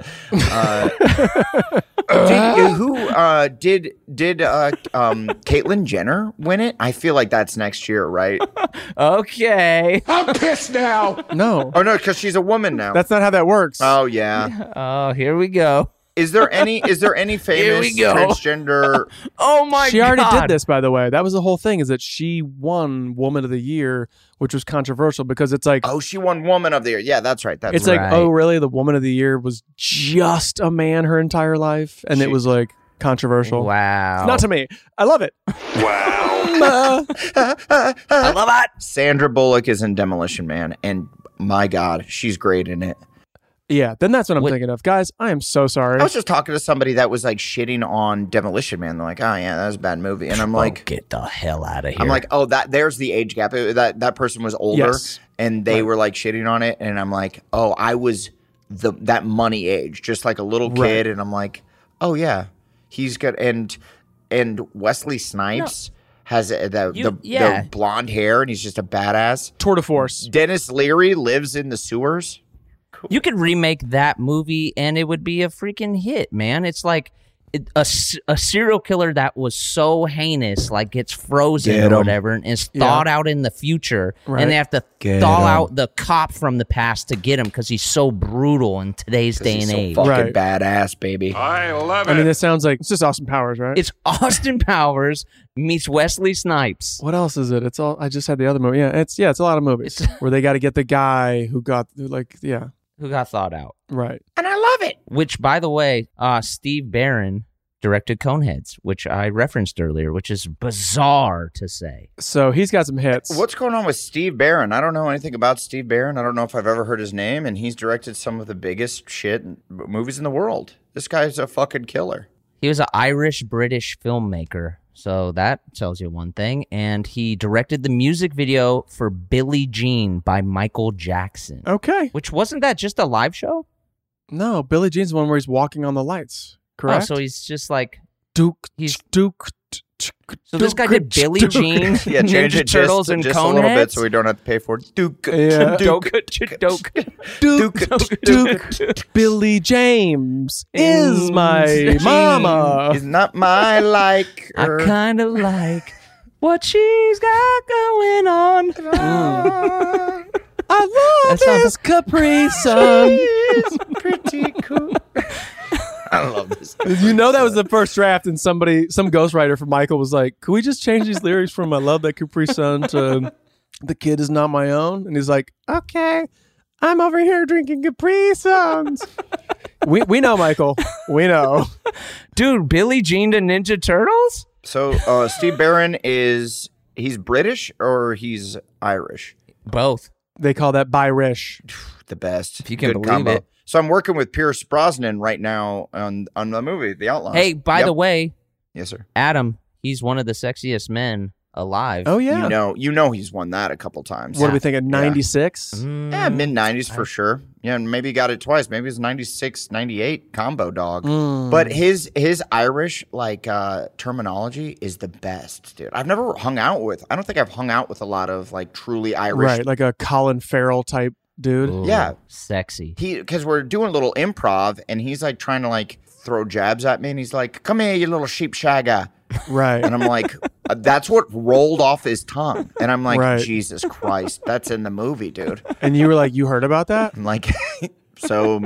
Did Caitlyn Jenner win it? I feel like that's next year, right? Okay. I'm pissed now. No, Oh no, because she's a woman now. that's not how that works. Oh yeah. Oh, here we go. Is there any famous transgender? Oh my god! She already did this, by the way. That was the whole thing. Is that she won Woman of the Year, which was controversial because it's like, Oh, she won Woman of the Year. Yeah, that's right. That's it's right. like, oh, really? The Woman of the Year was just a man her entire life, and it was like controversial. Wow. Not to me. I love it. I love it. Sandra Bullock is in Demolition Man, and my God, she's great in it. Yeah, then that's what I'm thinking of. Guys, I am so sorry. I was just talking to somebody that was like shitting on Demolition Man. They're like, "Oh yeah, that was a bad movie," and I'm like, get the hell out of here. I'm like, "Oh, there's the age gap. That person was older, Yes. and they were like shitting on it." And I'm like, "Oh, I was that money age, just like a little kid." Right. And I'm like, "Oh yeah, he's good." And Wesley Snipes has the blonde hair, and he's just a badass. Tour de force. Dennis Leary lives in the sewers. You could remake that movie and it would be a freaking hit, man. It's like a serial killer that was so heinous, like gets frozen Get or 'em. whatever, and is thawed out in the future, Right. and they have to Get thaw 'em. out the cop from the past to get him because he's so brutal in today's day He's and so age. fucking Right. badass, baby. I mean, this sounds like it's just Austin Powers, right? It's Austin Powers meets Wesley Snipes. What else is it? It's all. I just had the other movie. Yeah, it's a lot of movies where they got to get the guy who Who got thawed out. right. And I love it. Which, by the way, Steve Barron directed Coneheads, which I referenced earlier, which is bizarre to say. So he's got some hits. What's going on with Steve Barron? I don't know anything about Steve Barron. I don't know if I've ever heard his name, and he's directed some of the biggest movies in the world. This guy's a fucking killer. He was an Irish-British filmmaker, so that tells you one thing. And he directed the music video for Billie Jean by Michael Jackson. Okay. Which, wasn't that just a live show? No, Billie Jean's the one where he's walking on the lights. Correct. Oh, so he's just like... Duke. he's- Duke. So this guy did Billie Jean, Yeah, change Ninja it Turtles, just, and just a little bit Coneheads? so we don't have to pay for it. Duke. Yeah. Duke. Duke. Billy James is my James. mama. He's not my like. I kind of like what she's got going on. I love this Capri Sun. He's pretty cool. I love this. You know that was the first draft, and some ghostwriter for Michael was like, "Could we just change these lyrics from "I love that Capri Sun" to "The kid is not my own"? And he's like, "Okay, I'm over here drinking Capri Suns." we know, Michael. We know. Dude, Billie Jean to Ninja Turtles? So Steve Barron he's British or he's Irish? Both. They call that Byrish. The best. If you can Good believe combo. it. So I'm working with Pierce Brosnan right now on the movie, The Outlaws. Hey, by Yep. the way, Yes, sir. Adam, he's one of the sexiest men alive. Oh yeah. You know he's won that a couple times. What are we thinking? 96. Yeah, mid-90s for sure. Yeah, and maybe he got it twice. Maybe it's 96, 98 combo dog. But his Irish terminology is the best, dude. I've never hung out with. I don't think I've hung out with a lot of like truly Irish. Right, like a Colin Farrell type dude. Ooh, Yeah. Sexy. Because we're doing a little improv, and he's like trying to like throw jabs at me, and he's like, "Come here, you little sheep shagger," Right. and I'm like, "That's what rolled off his tongue," and I'm like, Right. "Jesus Christ, that's in the movie, dude." And you were like, you heard about that? I'm like, "So,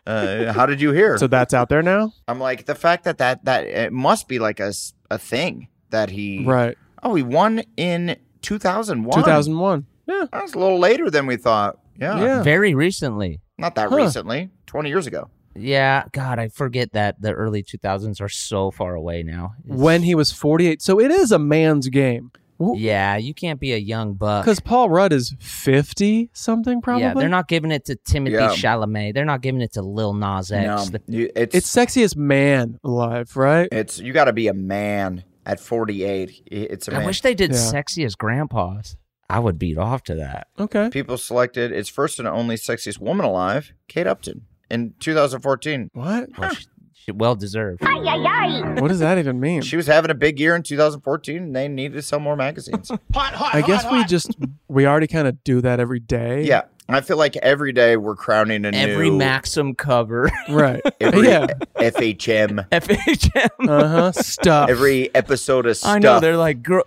how did you hear?" So that's out there now? I'm like, the fact that it must be like a thing that he. Right. Oh, he won in 2001. 2001. Yeah. That's a little later than we thought. Yeah. Very recently. Not that Huh. recently. 20 years ago. Yeah, God, I forget that the early 2000s are so far away now. When he was 48. So it is a man's game. Yeah, you can't be a young buck. Because Paul Rudd is 50 something, probably. Yeah, they're not giving it to Timothy Yeah. Chalamet. They're not giving it to Lil Nas X. No, It's sexiest man alive, right? you got to be a man at 48. It's a I man. wish they did Yeah. Sexy as Grandpas. I would beat off to that. Okay. People selected its first and only sexiest woman alive, Kate Upton, in 2014. What? Well, she well deserved. What does that even mean? She was having a big year in 2014, and they needed to sell more magazines. I guess we already kind of do that every day. Yeah, I feel like every day we're crowning a Every new Maxim cover. Right. every Yeah. FHM, FHM. Stuff. every episode of stuff. I know, they're like, girl.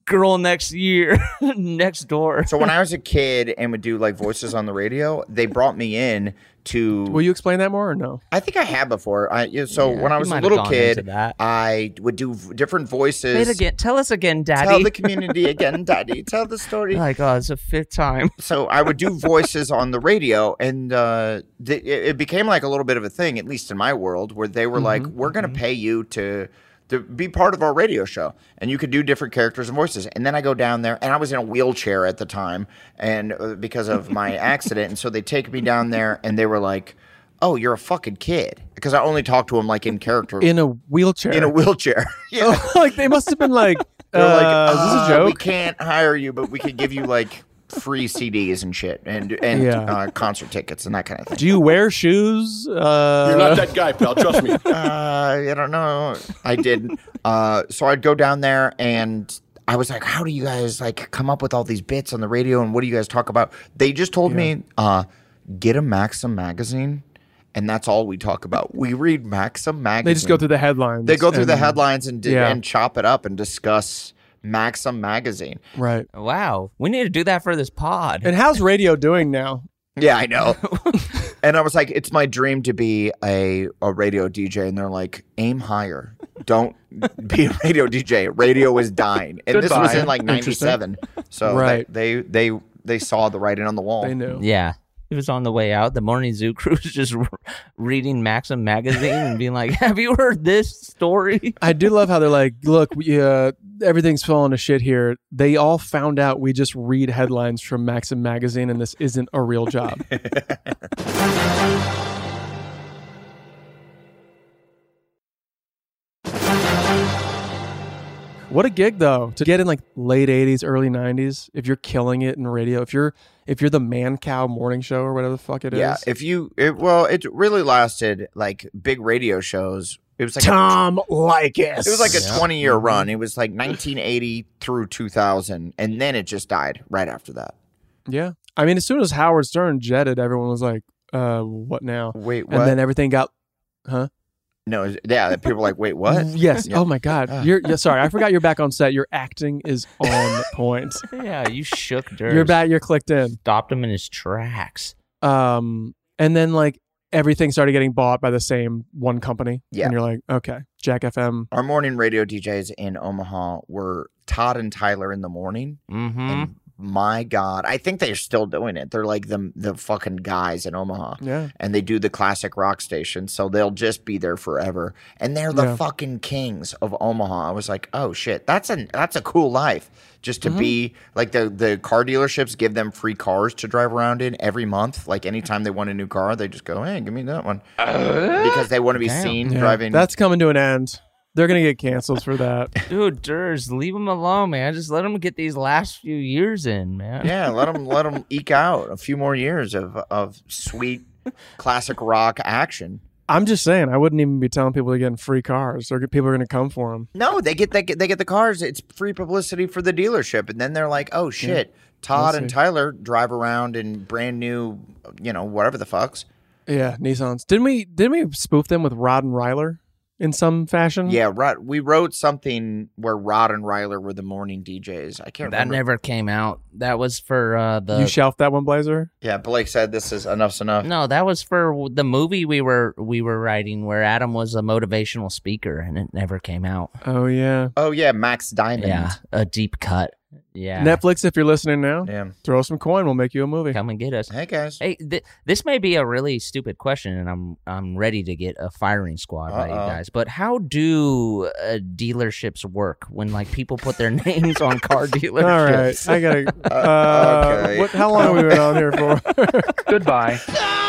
girl next year, next door. So when I was a kid and would do like voices on the radio, they brought me in to. Will you explain that more or no? I think I have before. When I you was a might have little gone kid, into that. I would do different voices. Say it again. Tell us again, Daddy. Tell the community again, Daddy. Tell the story. Like, oh, it's the 5th time. So I would do voices on the radio, and it became like a little bit of a thing, at least in my world, where they were like, "We're going to pay you to be part of our radio show, and you could do different characters and voices." And then I go down there, and I was in a wheelchair at the time, and because of my accident, and so they take me down there, and they were like, "Oh, you're a fucking kid," because I only talked to him like in character, In a wheelchair. in a wheelchair. Yeah. Like they must have been like, They're like, is this a We joke? can't hire you, but we could give you like free CDs and shit, and Yeah. concert tickets and that kind of thing. Do you wear shoes? You're not that guy, pal. Trust me. I don't know. I didn't. So I'd go down there and I was like, how do you guys like come up with all these bits on the radio and what do you guys talk about? They just told me, get a Maxim magazine. And that's all we talk about. We read Maxim magazine. They just go through the headlines. They go through the and- headlines and Yeah. and chop it up and discuss Maxim magazine. Right. Wow. We need to do that for this pod. And how's radio doing now? Yeah, I know. And I was like, it's my dream to be a radio DJ. And they're like, aim higher. Don't be a radio DJ. Radio is dying. And this was Goodbye. in like 97. So Right. they saw the writing on the wall. They knew. Yeah. It was on the way out. The Morning Zoo crew was just reading Maxim magazine and being like, have you heard this story? I do love how they're like, look, everything's falling to shit here. They all found out we just read headlines from Maxim magazine and this isn't a real job. What a gig though, to get in like late 80s, early 90s, if you're killing it in radio, if you're the Man Cow morning show or whatever the fuck it is. Yeah, it really lasted like big radio shows. It was like Tom Likas. it was like a 20-year run. It was like 1980 through 2000, and then it just died right after that. Yeah. I mean, as soon as Howard Stern jetted, everyone was like, what now? Wait, what? And then everything got, huh? No, yeah, people were like, wait, what? Yes. Yeah. Oh my God. Sorry. I forgot you're back on set. Your acting is on point. Yeah, you shook Durst. You're back. You're clicked in. Stopped him in his tracks. And then like everything started getting bought by the same one company. Yeah. And you're like, okay, Jack FM. Our morning radio DJs in Omaha were Todd and Tyler in the morning. Mm-hmm. And my God, I think they're still doing it. They're like the fucking guys in Omaha. Yeah. And they do the classic rock station, so they'll just be there forever. And they're the Yeah. fucking kings of Omaha. I was like, oh shit, that's a cool life. Just to be like the car dealerships give them free cars to drive around in every month. Like anytime they want a new car, they just go, hey, give me that one. Because they want to be seen Yeah. driving. That's coming to an end. They're going to get canceled for that. Dude, Durst, leave him alone, man. Just let him get these last few years in, man. Yeah, let them eke out a few more years of sweet classic rock action. I'm just saying, I wouldn't even be telling people to get in free cars. People are going to come for them. No, they get the cars. It's free publicity for the dealership, and then they're like, "Oh shit, Todd and Tyler drive around in brand new, whatever the fucks." Yeah, Nissans. Didn't we spoof them with Rod and Ryler in some fashion? Yeah, we wrote something where Rod and Ryler were the morning DJs. I can't That remember. never came out. That was for You shelved that one, Blazer? Yeah, Blake said this is enough's enough. No, that was for the movie we were writing where Adam was a motivational speaker and it never came out. Oh, yeah. Oh yeah, Max Diamond. Yeah, a deep cut. Yeah. Netflix, if you're listening now, Yeah. throw some coin. We'll make you a movie. Come and get us. Hey guys. Hey, this may be a really stupid question, and I'm ready to get a firing squad by you guys. But how do dealerships work when like people put their names on car dealerships? All right. I got to. Okay. How long have we been on here for? Goodbye.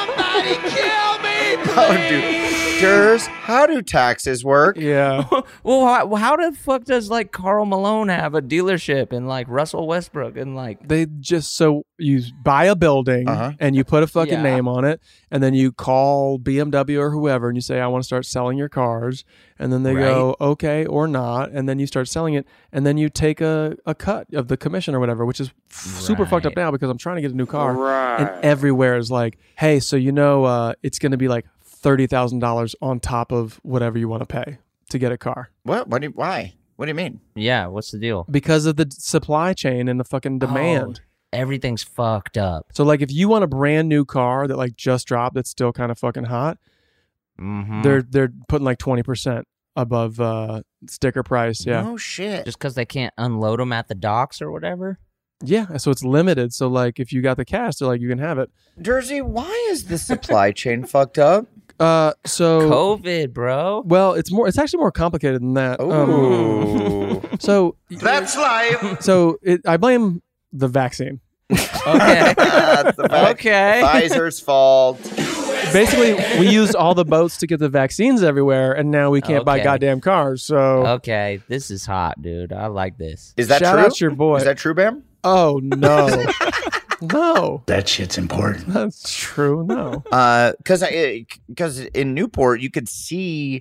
How do taxes work? Yeah. Well, how the fuck does like Karl Malone have a dealership and like Russell Westbrook and like They just, so you buy a building and you put a fucking Yeah. name on it, and then you call BMW or whoever and you say, I want to start selling your cars. And then they go, okay, or not. And then you start selling it. And then you take a cut of the commission or whatever, which is super fucked up now because I'm trying to get a new car. And everywhere is like, hey, so it's going to be like $30,000 on top of whatever you want to pay to get a car. What? Why? What do you mean? Yeah, what's the deal? because of the supply chain and the fucking demand. Oh, everything's fucked up. So like if you want a brand new car that like just dropped that's still kind of fucking hot, Mm-hmm. they're putting like 20% above sticker price. Yeah. Oh shit. Just because they can't unload them at the docks or whatever. Yeah, so it's limited. So like if you got the cash, they're like you can have it. Jersey, why is the supply chain fucked up? So COVID, bro. well, it's actually more complicated than that. Ooh. So That's life. so I blame the vaccine. Okay. That's the fact. Okay. Pfizer's fault. Basically, we used all the boats to get the vaccines everywhere, and now we can't buy Okay. goddamn cars. So Okay, this is hot, dude. I like this. Is that shout true? out your boy. Is that true, Bam? Oh no, no, That shit's important. that's true. No, Because in Newport you could see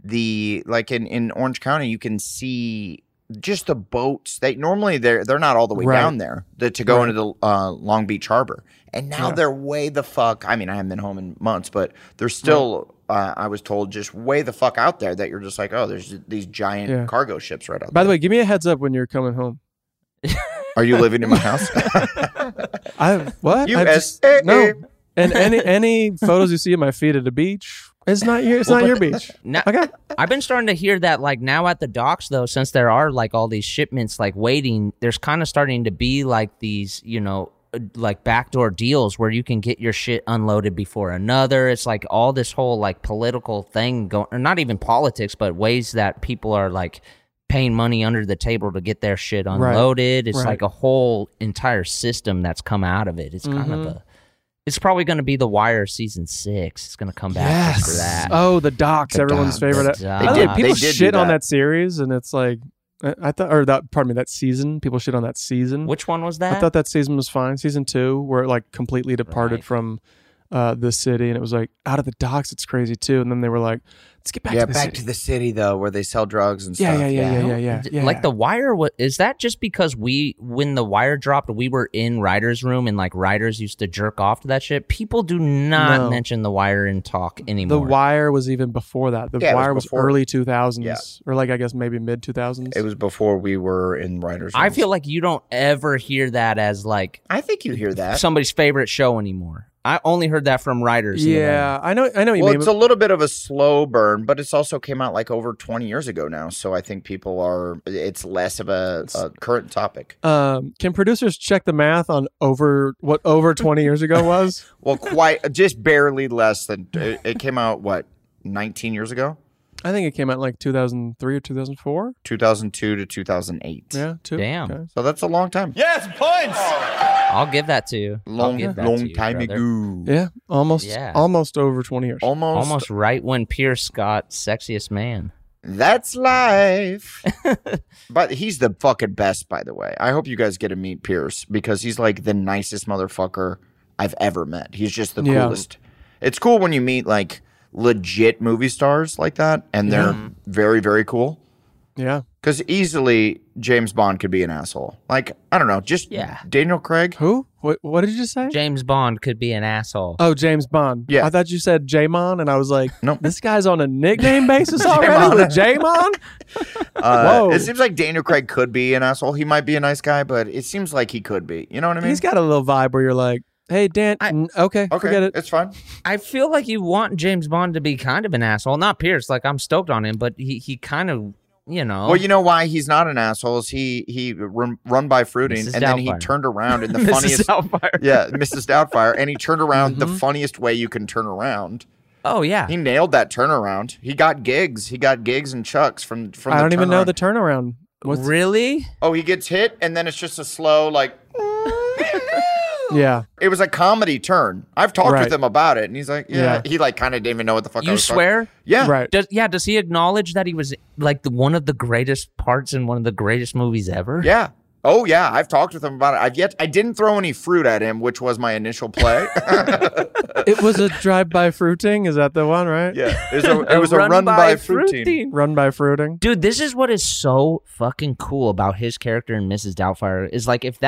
in Orange County you can see just the boats. They're not all the way Right. down there to go into the Long Beach Harbor, and now they're way the fuck. I mean, I haven't been home in months, but they're still. I was told just way the fuck out there that you're just like, oh, there's these giant cargo ships right out by there. the way, give me a heads up when you're coming home. Are you living in my house? What? USA. No. And any photos you see of my feet at the beach, it's not your beach. Now, Okay. I've been starting to hear that like now at the docks though, since there are like all these shipments like waiting, there's kind of starting to be like these, like backdoor deals where you can get your shit unloaded before another. It's like all this whole like political thing going, or not even politics, but ways that people are like paying money under the table to get their shit unloaded. It's Right. like a whole entire system that's come out of it. It's kind of it's probably going to be The Wire season 6. It's going to come back just for that. Oh, the docs, The everyone's docs. favorite. The By the way, docs. people They did do shit on that. that series, and it's like that season. People shit on that season. Which one was I that? thought that season was fine. Season 2, where it like completely departed Right. from the city, and it was like out of the docks. It's crazy too. And then they were like, let's get back to the back city. to the city though, where they sell drugs and Yeah, stuff. yeah. Like The Wire, is that just because when The Wire dropped, we were in writers' room and like writers used to jerk off to that shit? People do not No. mention The Wire in talk The anymore. Wire was even before that. The Yeah, it was Wire was before. early 2000s, Yeah. or like I guess maybe mid 2000s. It was before we were in writers' I rooms. feel like you don't ever hear that as like I think you hear that. somebody's favorite show anymore. I only heard that from writers. Yeah, I know. What you Well, mean. it's a little bit of a slow burn, but it's also came out like over 20 years ago now. So I think it's less of a current topic. Can producers check the math on what over 20 years ago was? Well, just barely less than it came out, 19 years ago? I think it came out in like 2003 or 2004. 2002 to 2008. Yeah, two. Damn. Okay. So that's a long time. Yes, points. I'll give that to you. I'll give that to Long you, time brother. ago. Yeah, almost Yeah. almost over 20 years. Almost right when Pierce got Sexiest Man. That's life. But he's the fucking best, by the way. I hope you guys get to meet Pierce because he's like the nicest motherfucker I've ever met. He's just the Yeah. coolest. It's cool when you meet like legit movie stars like that, and they're very, very cool. Yeah. Because easily James Bond could be an asshole. Like, I don't know, just Daniel Craig. Who? What did you just say? James Bond could be an asshole. Oh, James Bond. Yeah. I thought you said J-Mon, and I was like, Nope. this guy's on a nickname basis already with J-Mon? Whoa. It seems like Daniel Craig could be an asshole. He might be a nice guy, but it seems like he could be. You know what I mean? He's got a little vibe where you're like, hey, Dan, okay, forget it. It's fine. I feel like you want James Bond to be kind of an asshole. Not Pierce. Like, I'm stoked on him, but he kind of, Well, you know why he's not an asshole is he run by fruiting, Mrs. and then he Doubtfire. turned around in the Mrs. funniest. Doubtfire. Yeah, Mrs. Doubtfire, and he turned around the funniest way you can turn around. Oh, yeah. He nailed that turnaround. He got gigs. He got gigs and chucks from. I don't even know turnaround. the turnaround. Really? Oh, he gets hit, and then it's just a slow like. Yeah. It was a comedy turn. I've talked Right. with him about it, and he's like, Yeah. He like kind of didn't even know what the fuck I You was swear? Yeah. Right. Does he acknowledge that he was like one of the greatest parts in one of the greatest movies ever? Yeah. Oh yeah, I've talked with him about it. I didn't throw any fruit at him, which was my initial play. It was a drive-by fruiting. Is that the one, right? Yeah, it was a run by fruiting. Run by fruiting. Dude, this is what is so fucking cool about his character in Mrs. Doubtfire is like if that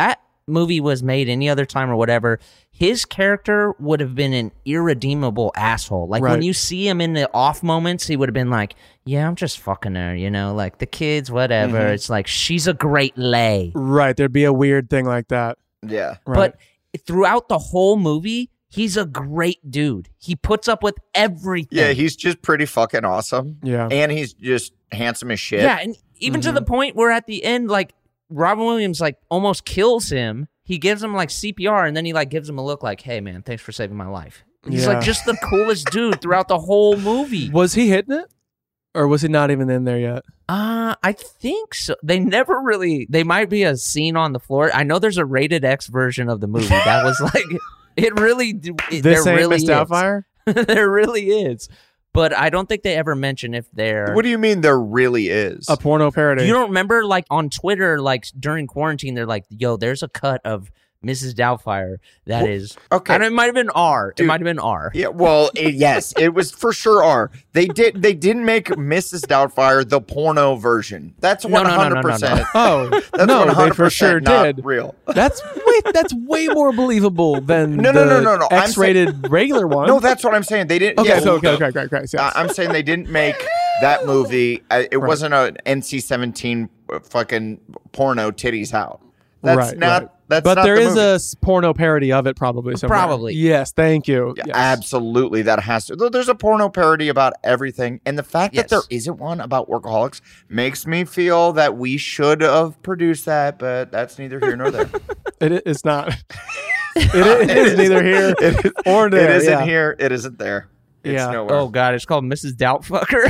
movie was made any other time or whatever, his character would have been an irredeemable asshole. Like, when you see him in the off moments, he would have been like, yeah, I'm just fucking her, you know, like the kids, whatever. It's like, she's a great lay. Right. There'd be a weird thing like that. Yeah. Right. But throughout the whole movie, he's a great dude. He puts up with everything. Yeah, he's just pretty fucking awesome. Yeah. And he's just handsome as shit. Yeah, and even to the point where at the end, like, Robin Williams, like, almost kills him. He gives him, like, CPR, and then he, like, gives him a look like, hey, man, thanks for saving my life. He's, like, just the coolest dude throughout the whole movie. Was he hitting it? Or was he not even in there yet? I think so. They never really... They might be a scene on the floor. I know there's a rated X version of the movie. That was, like... It really... This ain't really Miss Doubtfire? There really is. But I don't think they ever mention if they're... What do you mean there really is? A porno parody. You don't remember, like, on Twitter, like, during quarantine, they're like, yo, there's a cut of Mrs. Doubtfire that is... Okay. And it might have been R. Dude. It might have been R. Yeah, well, yes, it was for sure R. They didn't make Mrs. Doubtfire the porno version. That's 100%. No. Oh, That's no, 100% they for sure not did. real. That's way more believable than No. the I'm X-rated regular one. No, that's what I'm saying. They didn't. Okay, yeah, so, okay, great. Yes. I'm saying they didn't make that movie. It wasn't an NC-17 fucking porno titties out. That's not. Right. That's but not there the is movie. a porno parody of it probably somewhere. Probably. Yes, thank you. Yeah, Yes. absolutely, that has to. There's a porno parody about everything, and the fact that there isn't one about workaholics makes me feel that we should have produced that, but that's neither here nor there. It's not. It is neither here or there. It isn't yeah. here. It isn't there. It's Yeah. nowhere. Oh, God, it's called Mrs. Doubtfucker.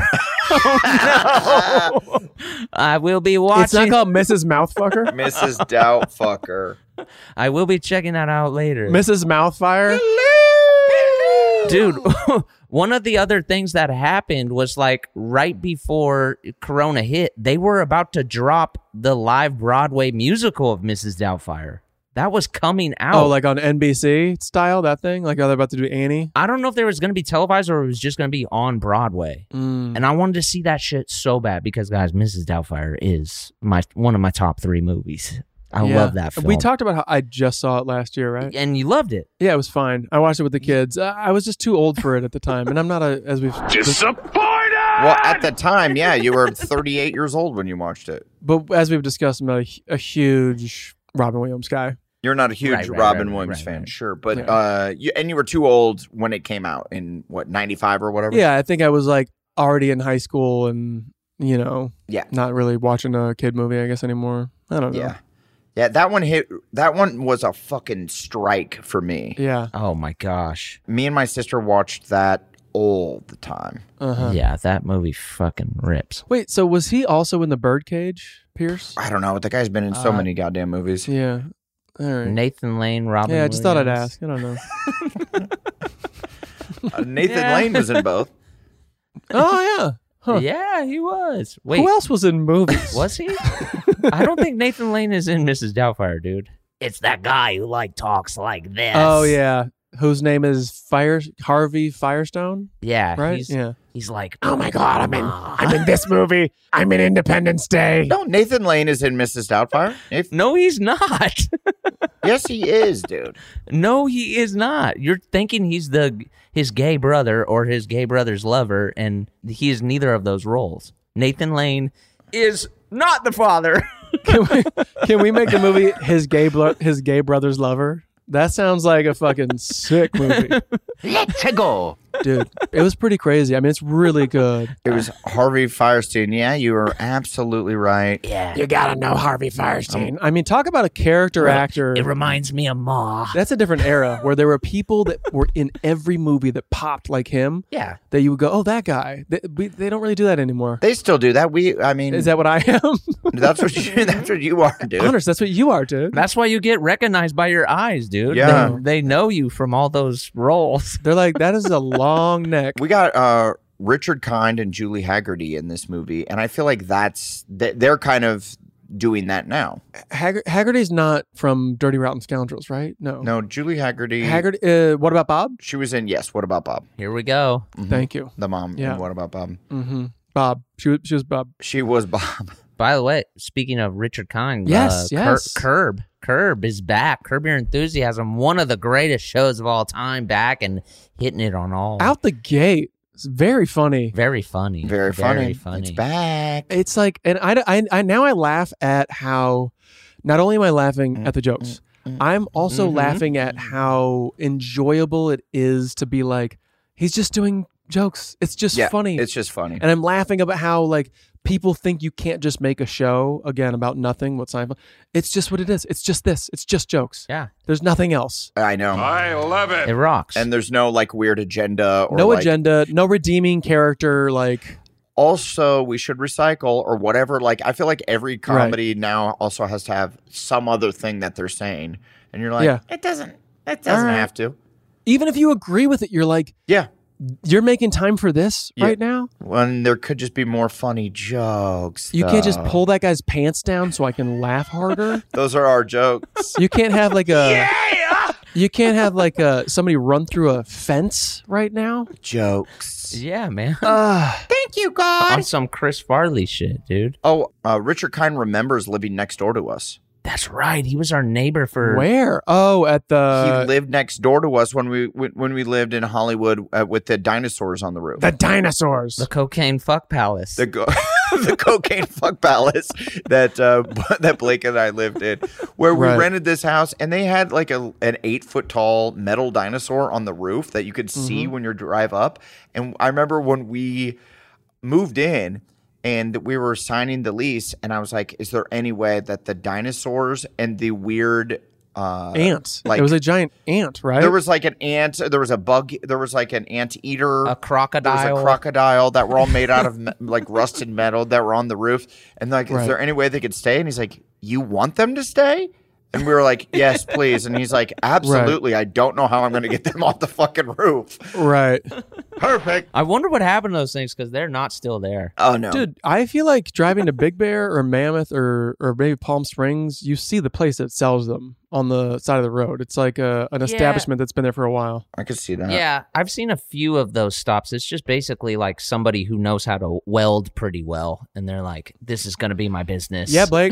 Oh, no. I will be watching. It's not called Mrs. Mouthfucker. Mrs. Doubtfucker. I will be checking that out later. Mrs. Mouthfire. Dude, one of the other things that happened was like right before Corona hit, they were about to drop the live Broadway musical of Mrs. Doubtfire. That was coming out. Oh, like on NBC style, that thing? Like how they're about to do Annie? I don't know if there was going to be televised or it was just going to be on Broadway. And I wanted to see that shit so bad because, guys, Mrs. Doubtfire is one of my top 3 movies. I love that film. We talked about how I just saw it last year, right? And you loved it. Yeah, it was fine. I watched it with the kids. I was just too old for it at the time, and I'm not as we've Disappointed! Well, at the time, yeah, you were 38 years old when you watched it. But as we've discussed, I'm not a huge Robin Williams guy. You're not a huge Right, Robin right, Williams right, fan, right. sure, but you were too old when it came out in what 95 or whatever. Yeah, I think I was like already in high school, and Yeah. not really watching a kid movie, I guess anymore. I don't know. Yeah, that one hit. That one was a fucking strike for me. Yeah. Oh, my gosh. Me and my sister watched that all the time. Uh-huh. Yeah, that movie fucking rips. Wait, so was he also in The Birdcage, Pierce? I don't know. The guy's been in so many goddamn movies. Yeah. All right. Nathan Lane, Robin Yeah, I just thought I'd Williams. ask. I don't know. Nathan Yeah. Lane was in both. Oh, yeah. Huh. Yeah, he was. Wait, Who else was in movies? was he? I don't think Nathan Lane is in Mrs. Doubtfire, dude. It's that guy who like talks like this. Oh, yeah. Whose name is Harvey Firestone, Yeah, right? He's, he's like, Oh my god, I'm in this movie. I'm in Independence Day. No, Nathan Lane is in Mrs. Doubtfire. no, he's not. Yes, he is, dude. No, he is not. You're thinking he's his gay brother or his gay brother's lover, and he is neither of those roles. Nathan Lane is not the father. Can we make the movie his gay brother's lover? That sounds like a fucking sick movie. Let's go. Dude, it was pretty crazy. I mean, it's really good. It was Harvey Firestein. Yeah, you were absolutely right. Yeah. You gotta know Harvey Firestein. I mean, talk about a character actor. It reminds me of Ma. That's a different era where there were people that were in every movie that popped like him. Yeah. That you would go, oh, that guy. They don't really do that anymore. They still do that. I mean, Is that what I am? that's what you are, dude. Honest, that's what you are, dude. That's why you get recognized by your eyes, dude. Yeah. They know you from all those roles. They're like, that is a long neck. We got Richard Kind and Julie Haggerty in this movie, and I feel like they're kind of doing that now. Haggerty's not from Dirty Rotten Scoundrels, right? No, Julie Haggerty. Haggerty. What about Bob? She was in Yes. What About Bob? Here we go. Thank you. The mom. Yeah. In What About Bob? Bob. She was Bob. She was Bob. By the way, speaking of Richard Kind, Yes. Curb is back. Curb Your Enthusiasm, one of the greatest shows of all time, back and hitting it on all. Out the gate. It's very funny. Very funny. Very funny. funny. It's back. It's like, and I now I laugh at how, not only am I laughing at the jokes, I'm also laughing at how enjoyable it is to be like, he's just doing jokes. It's just funny. It's just funny. And I'm laughing about how like people think you can't just make a show again about nothing. What's Seinfeld? It's just what it is. It's just this. It's just jokes. Yeah. There's nothing else. I know. I love it. It rocks. And there's no like weird agenda or No like, agenda. No redeeming character. Like also we should recycle or whatever. Like I feel like every comedy now also has to have some other thing that they're saying. And you're like, it doesn't have to. even if you agree with it, you're like, Yeah. you're making time for this right now? When there could just be more funny jokes. You can't just though. pull that guy's pants down so I can laugh harder? Those are our jokes. You can't have like a you can't have like somebody run through a fence right now? Jokes. yeah, man. Thank you, God. On some Chris Farley shit, dude. Oh, Richard Kind remembers living next door to us. That's right. He was our neighbor for Where? Oh, at He the lived next door to us when we lived in Hollywood with the dinosaurs on the roof. dinosaurs. the Cocaine Fuck Palace. The the cocaine fuck palace that Blake and I lived in, where we Right. rented this house, and they had like an 8-foot tall metal dinosaur on the roof that you could see when you drive up. And I remember when we moved in and we were signing the lease, and I was like, "Is there any way that the dinosaurs and the weird ant. like- It was a giant ant, right? There was like an ant. There was a bug. There was like an anteater. a There crocodile. was a crocodile that were all made out of like rusted metal that were on the roof. And like, Right. is there any way they could stay? And he's like, you want them to stay? And we were like, yes, please. And he's like, absolutely. I don't know how I'm going to get them off the fucking roof. right. Perfect. I wonder what happened to those things because they're not still there. Oh no, Dude, I feel like driving to Big Bear or Mammoth or maybe Palm Springs, you see the place that sells them on the side of the road. It's like an establishment that's been there for a while. I could see that. Yeah, I've seen a few of those stops. It's just basically like somebody who knows how to weld pretty well, and they're like, "This is going to be my business." Yeah, Blake.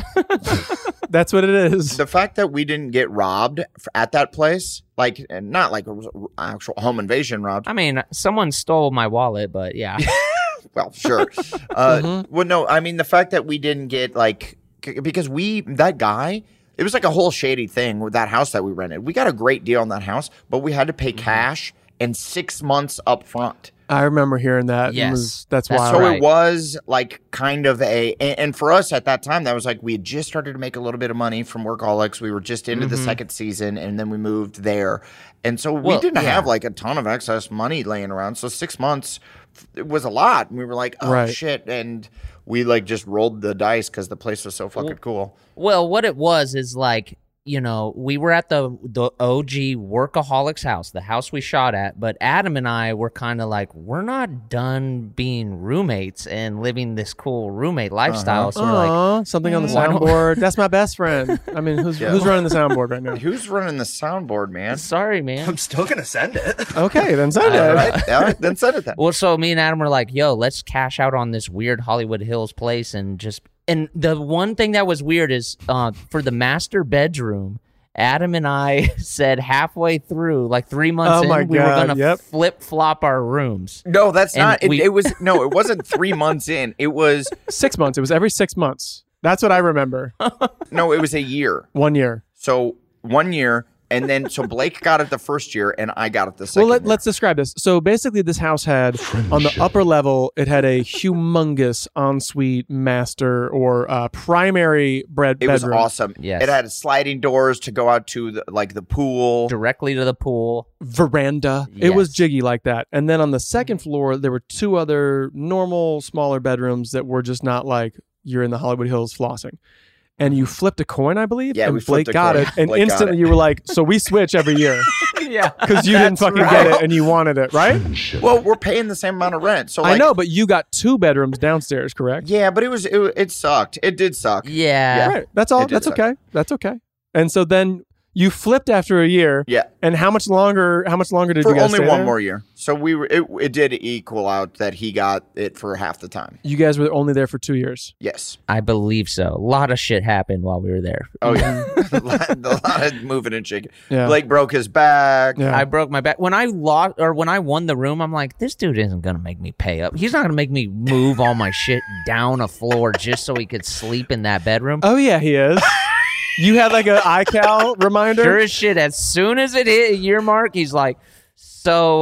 That's what it is. The fact that we didn't get robbed at that place, like not like actual home invasion robbed. I mean, someone stole my wallet, but yeah. Well, sure. Well, no, I mean the fact that we didn't get like because that guy. It was like a whole shady thing with that house that we rented. We got a great deal on that house, but we had to pay cash and 6 months up front. I remember hearing that. Yes. That's That's wild. So right. it was like kind of and for us at that time, that was like we had just started to make a little bit of money from Workaholics. We were just into the second season, and then we moved there. And so we Well, didn't yeah. have like a ton of excess money laying around. So 6 months it was a lot. And we were like, oh, Right. shit. And we like just rolled the dice because the place was so fucking cool. Well, what it was is like, you know, we were at the OG Workaholics house, the house we shot at, but Adam and I were kind of like, we're not done being roommates and living this cool roommate lifestyle. So we're like, Aw, something on the why don't- soundboard. That's my best friend. I mean, who's running the soundboard right now? Who's running the soundboard, man? sorry, man. I'm still gonna send it. Okay, then send it. All right, then send it then. Well, so me and Adam were like, yo, let's cash out on this weird Hollywood Hills place and just. And the one thing that was weird is for the master bedroom, Adam and I said halfway through, like 3 months Oh my in, we were God, going to yep. flip flop our rooms. No, that's And not. It, we- it was no. It wasn't 3 months in. It was 6 months. It was every 6 months. That's what I remember. no. It was a year. 1 year. So 1 year, and then so Blake got it the first year, and I got it the second. Well, year. let's describe this. So basically, this house had on the upper level, it had a humongous ensuite master or primary It bedroom. was awesome. Yes. It had sliding doors to go out to the pool. Directly to the pool. Veranda. It was Yes. jiggy like that. And then on the second floor, there were two other normal, smaller bedrooms that were just not like you're in the Hollywood Hills flossing. And you flipped a coin, I believe. Yeah, and we Blake flipped a got coin. it. And Blake got instantly it. you were like, so we switch every year Yeah. because you didn't fucking get it and you wanted it, right? Well, we're paying the same amount of rent. So I like, know, but you got two bedrooms downstairs, correct? Yeah, but it sucked. It did suck. Yeah. Right. That's all. It did That's suck. okay. That's okay. And so then You flipped after a year. Yeah. And how much longer did For you guys only stay one there? more year. So it did equal out that he got it for half the time. You guys were only there for 2 years. Yes. I believe so. A lot of shit happened while we were there. Oh yeah. a lot of moving and shaking. Yeah. Blake broke his back. Yeah. I broke my back when I lost, or when I won the room. I'm like, this dude isn't gonna make me pay up. He's not gonna make me move all my shit down a floor just so he could sleep in that bedroom. Oh yeah, he is. You had like an iCal reminder? Sure as shit. As soon as it hit a year mark, he's like, so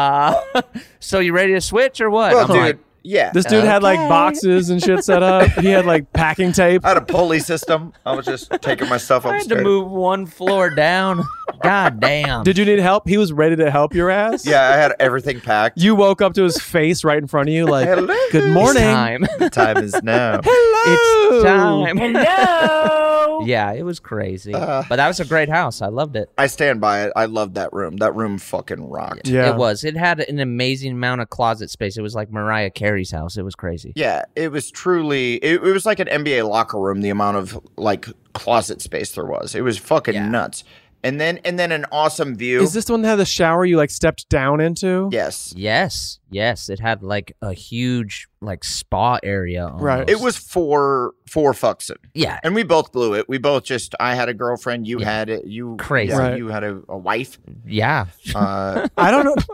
you ready to switch or what? Well, I'm dude, like, yeah. This dude had like boxes and shit set up. He had like packing tape. I had a pulley system. I was just taking my stuff I had upstairs. to move one floor down. God damn. Did you need help? He was ready to help your ass. Yeah, I had everything packed. You woke up to his face right in front of you, like, Hello. "Good It's morning." time. The time is now. It's time. Hello. Yeah, it was crazy. But that was a great house. I loved it. I stand by it. I loved that room. That room fucking rocked. Yeah. It was. It had an amazing amount of closet space. It was like Mariah Carey's house. It was crazy. Yeah, it was truly. It was like an NBA locker room. The amount of like closet space there was. It was fucking nuts. And then an awesome view. Is this the one that had the shower you like stepped down into? Yes. Yes. It had like a huge like spa area. Almost. Right. It was for fucksin. Yeah. And we both blew it. We both just. I had a girlfriend. You had it. You Crazy. yeah, Right. You had a wife. Yeah. I don't know.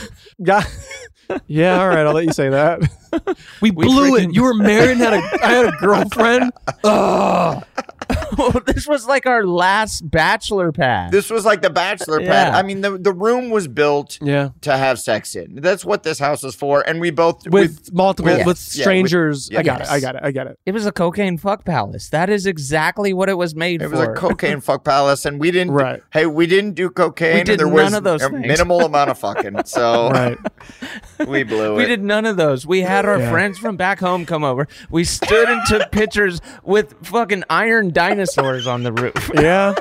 Yeah, all right, I'll let you say that. We blew it. freaking- You were married and I had a girlfriend. Ugh. This was like our last bachelor pad. This was like the bachelor pad. Yeah. I mean, the room was built Yeah. to have sex in. That's what this house is for. And we both With multiple with- with yeah, strangers. with- I got yes. it. I got it. It was a cocaine fuck palace. That is exactly what it was made It for. was a cocaine fuck palace, and we didn't. Right. Hey, we didn't do cocaine. We did and there none was of those a things. minimal amount of fucking. So Right. we blew it. We did none of those. We had our Yeah. friends from back home come over. We stood and took pictures with fucking iron dinosaurs on the roof. Yeah.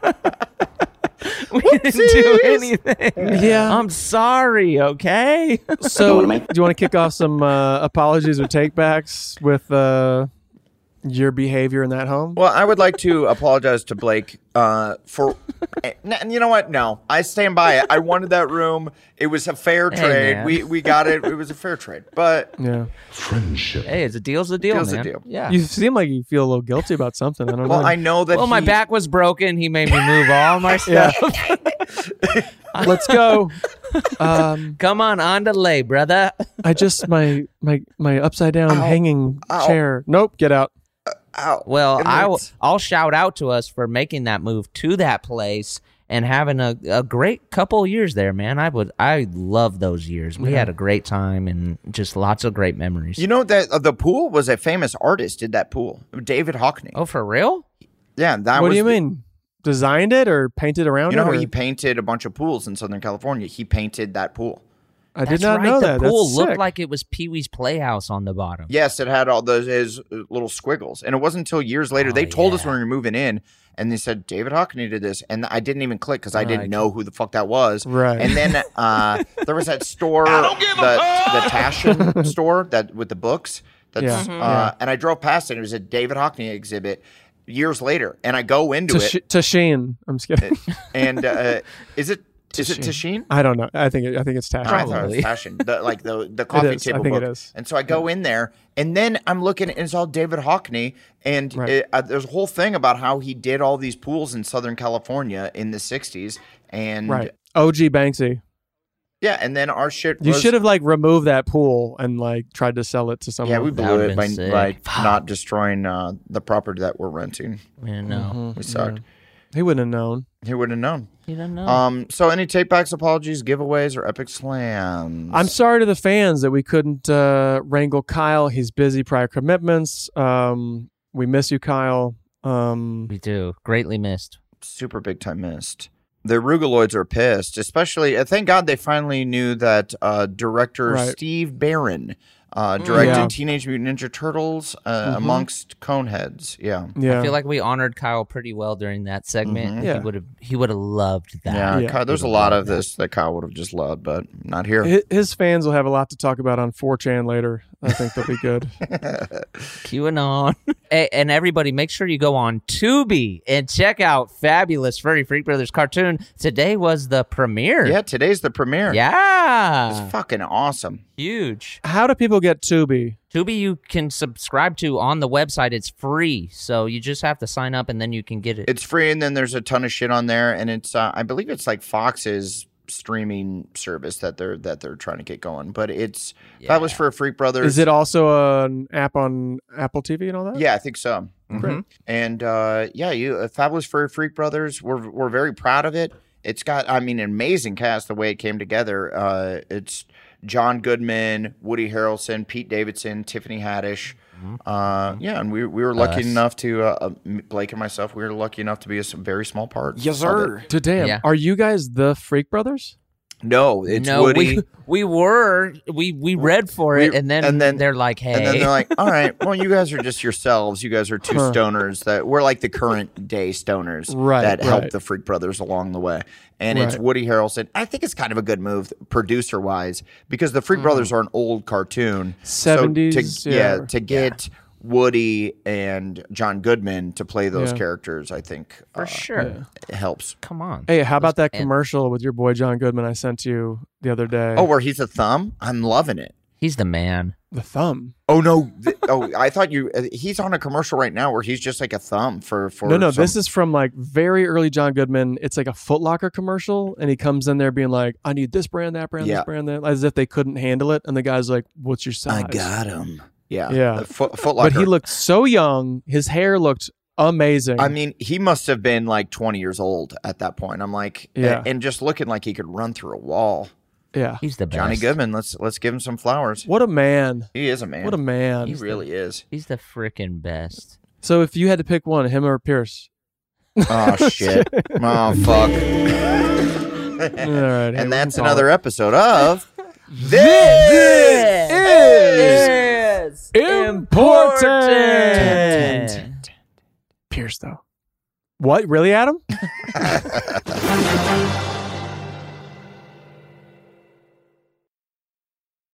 We didn't do anything. Yeah. I'm sorry, okay? So, do you want to kick off some apologies or takebacks with your behavior in that home? Well, I would like to apologize to Blake for. And you know what? No, I stand by it. I wanted that room. It was a fair trade. man. We got it. It was a fair trade. But Yeah. Hey, it's a deal's a deal, Deal's a man. deal. Yeah. You seem like you feel a little guilty about something. I don't well, know. I know that. well, my he- back was broken. He made me move all my stuff. Let's go. Come on to lay, brother. I just my upside down hanging Ow. chair. Nope, get out. Ow. Well, It hurts. I'll shout out to us for making that move to that place and having a great couple of years there, man. I love those years. We had a great time and just lots of great memories. You know that the pool was a famous artist. Did that pool? David Hockney. Oh, for real? Yeah, that What was. do you mean? Designed it or painted around You know it? how or- he painted a bunch of pools in Southern California? He painted that pool. I did That's not right. know the that. pool That's looked sick. like it was Pee-wee's Playhouse on the bottom. Yes, it had all those his little squiggles, and it wasn't until years later they told us when we were moving in, and they said David Hockney did this, and I didn't even click because I didn't know who the fuck that was. Right. And then there was that store, the Tashin store that with the books. That's, Yeah. Yeah. And I drove past it. It was a David Hockney exhibit years later, and I go into it, Tashin. I'm just kidding. and is it Tashin? I don't know. I think it's Tashin. I thought it was fashion, the coffee is. I table think it book. is. And so I go in there, and then I'm looking, and it's all David Hockney, and Right. there's a whole thing about how he did all these pools in Southern California in the '60s, and Right. OG Banksy. yeah, and then our shit. You was, should have like removed that pool and like tried to sell it to someone. Yeah, we That blew would've it been sick. by not destroying the property that we're renting. You know. We sucked. He wouldn't have known. He wouldn't have known. You don't know. So any takebacks, apologies, giveaways, or epic slams? I'm sorry to the fans that we couldn't wrangle Kyle. He's busy, prior commitments. We miss you, Kyle. We do. Greatly missed. super big time missed. The Rugaloids are pissed, especially. Thank God they finally knew that director Right. Steve Barron directed Yeah. Teenage Mutant Ninja Turtles amongst Coneheads. Yeah. Yeah. I feel like we honored Kyle pretty well during that segment. Yeah. He would have loved that. Yeah, Yeah. Kyle, there's a lot of this that Kyle would have just loved, but not here. His fans will have a lot to talk about on 4chan later. I think they'll be good. QAnon. Hey, and everybody, make sure you go on Tubi and check out Fabulous Furry Freak Brothers cartoon. Today was the premiere. Yeah, today's the premiere. Yeah. It's fucking awesome. Huge. How do people get Tubi? Tubi you can subscribe to on the website. It's free, so you just have to sign up and then you can get it. It's free, and then there's a ton of shit on there, and it's I believe it's like Fox's streaming service that they're trying to get going. But it's Fabulous for Freak Brothers. Is it also an app on Apple TV and all that? Yeah, I think so. Great. And Fabulous for Freak Brothers. We're very proud of it. It's got, I mean, an amazing cast the way it came together. It's John Goodman, Woody Harrelson, Pete Davidson, Tiffany Haddish. And we were lucky enough to Blake and myself. We were lucky enough to be a very small part. Yes, sir. Damn. Yeah. Are you guys the Freak Brothers? No, it's No, Woody. we read for it, and then they're like, hey. And then they're like, all right, well, you guys are just yourselves. You guys are two stoners that we're like the current day stoners that help the Freak Brothers along the way. And it's Woody Harrelson. I think it's kind of a good move producer wise because the Freak Brothers are an old cartoon. 70s. So to get Woody and John Goodman to play those characters, I think for sure it helps. Come on. Hey, how about that commercial with your boy John Goodman I sent you the other day? Oh, where he's a thumb? I'm loving it. He's the man. The thumb. Oh no! I thought he's on a commercial right now where he's just like a thumb for. No. This is from like very early John Goodman. It's like a Foot Locker commercial, and he comes in there being like, "I need this brand, that brand, this brand, that," as if they couldn't handle it. And the guy's like, "What's your size?" I got him. Yeah. Foot Locker. But he looked so young. His hair looked amazing. I mean, he must have been like 20 years old at that point. I'm like, and just looking like he could run through a wall. Yeah, he's the best. Johnny Goodman. Let's give him some flowers. What a man. He is a man. What a man. He really is. He's the freaking best. So if you had to pick one, him or Pierce? Oh shit. Oh fuck. All right, and that's another episode of This is important. Pierce, though. What? Really, Adam?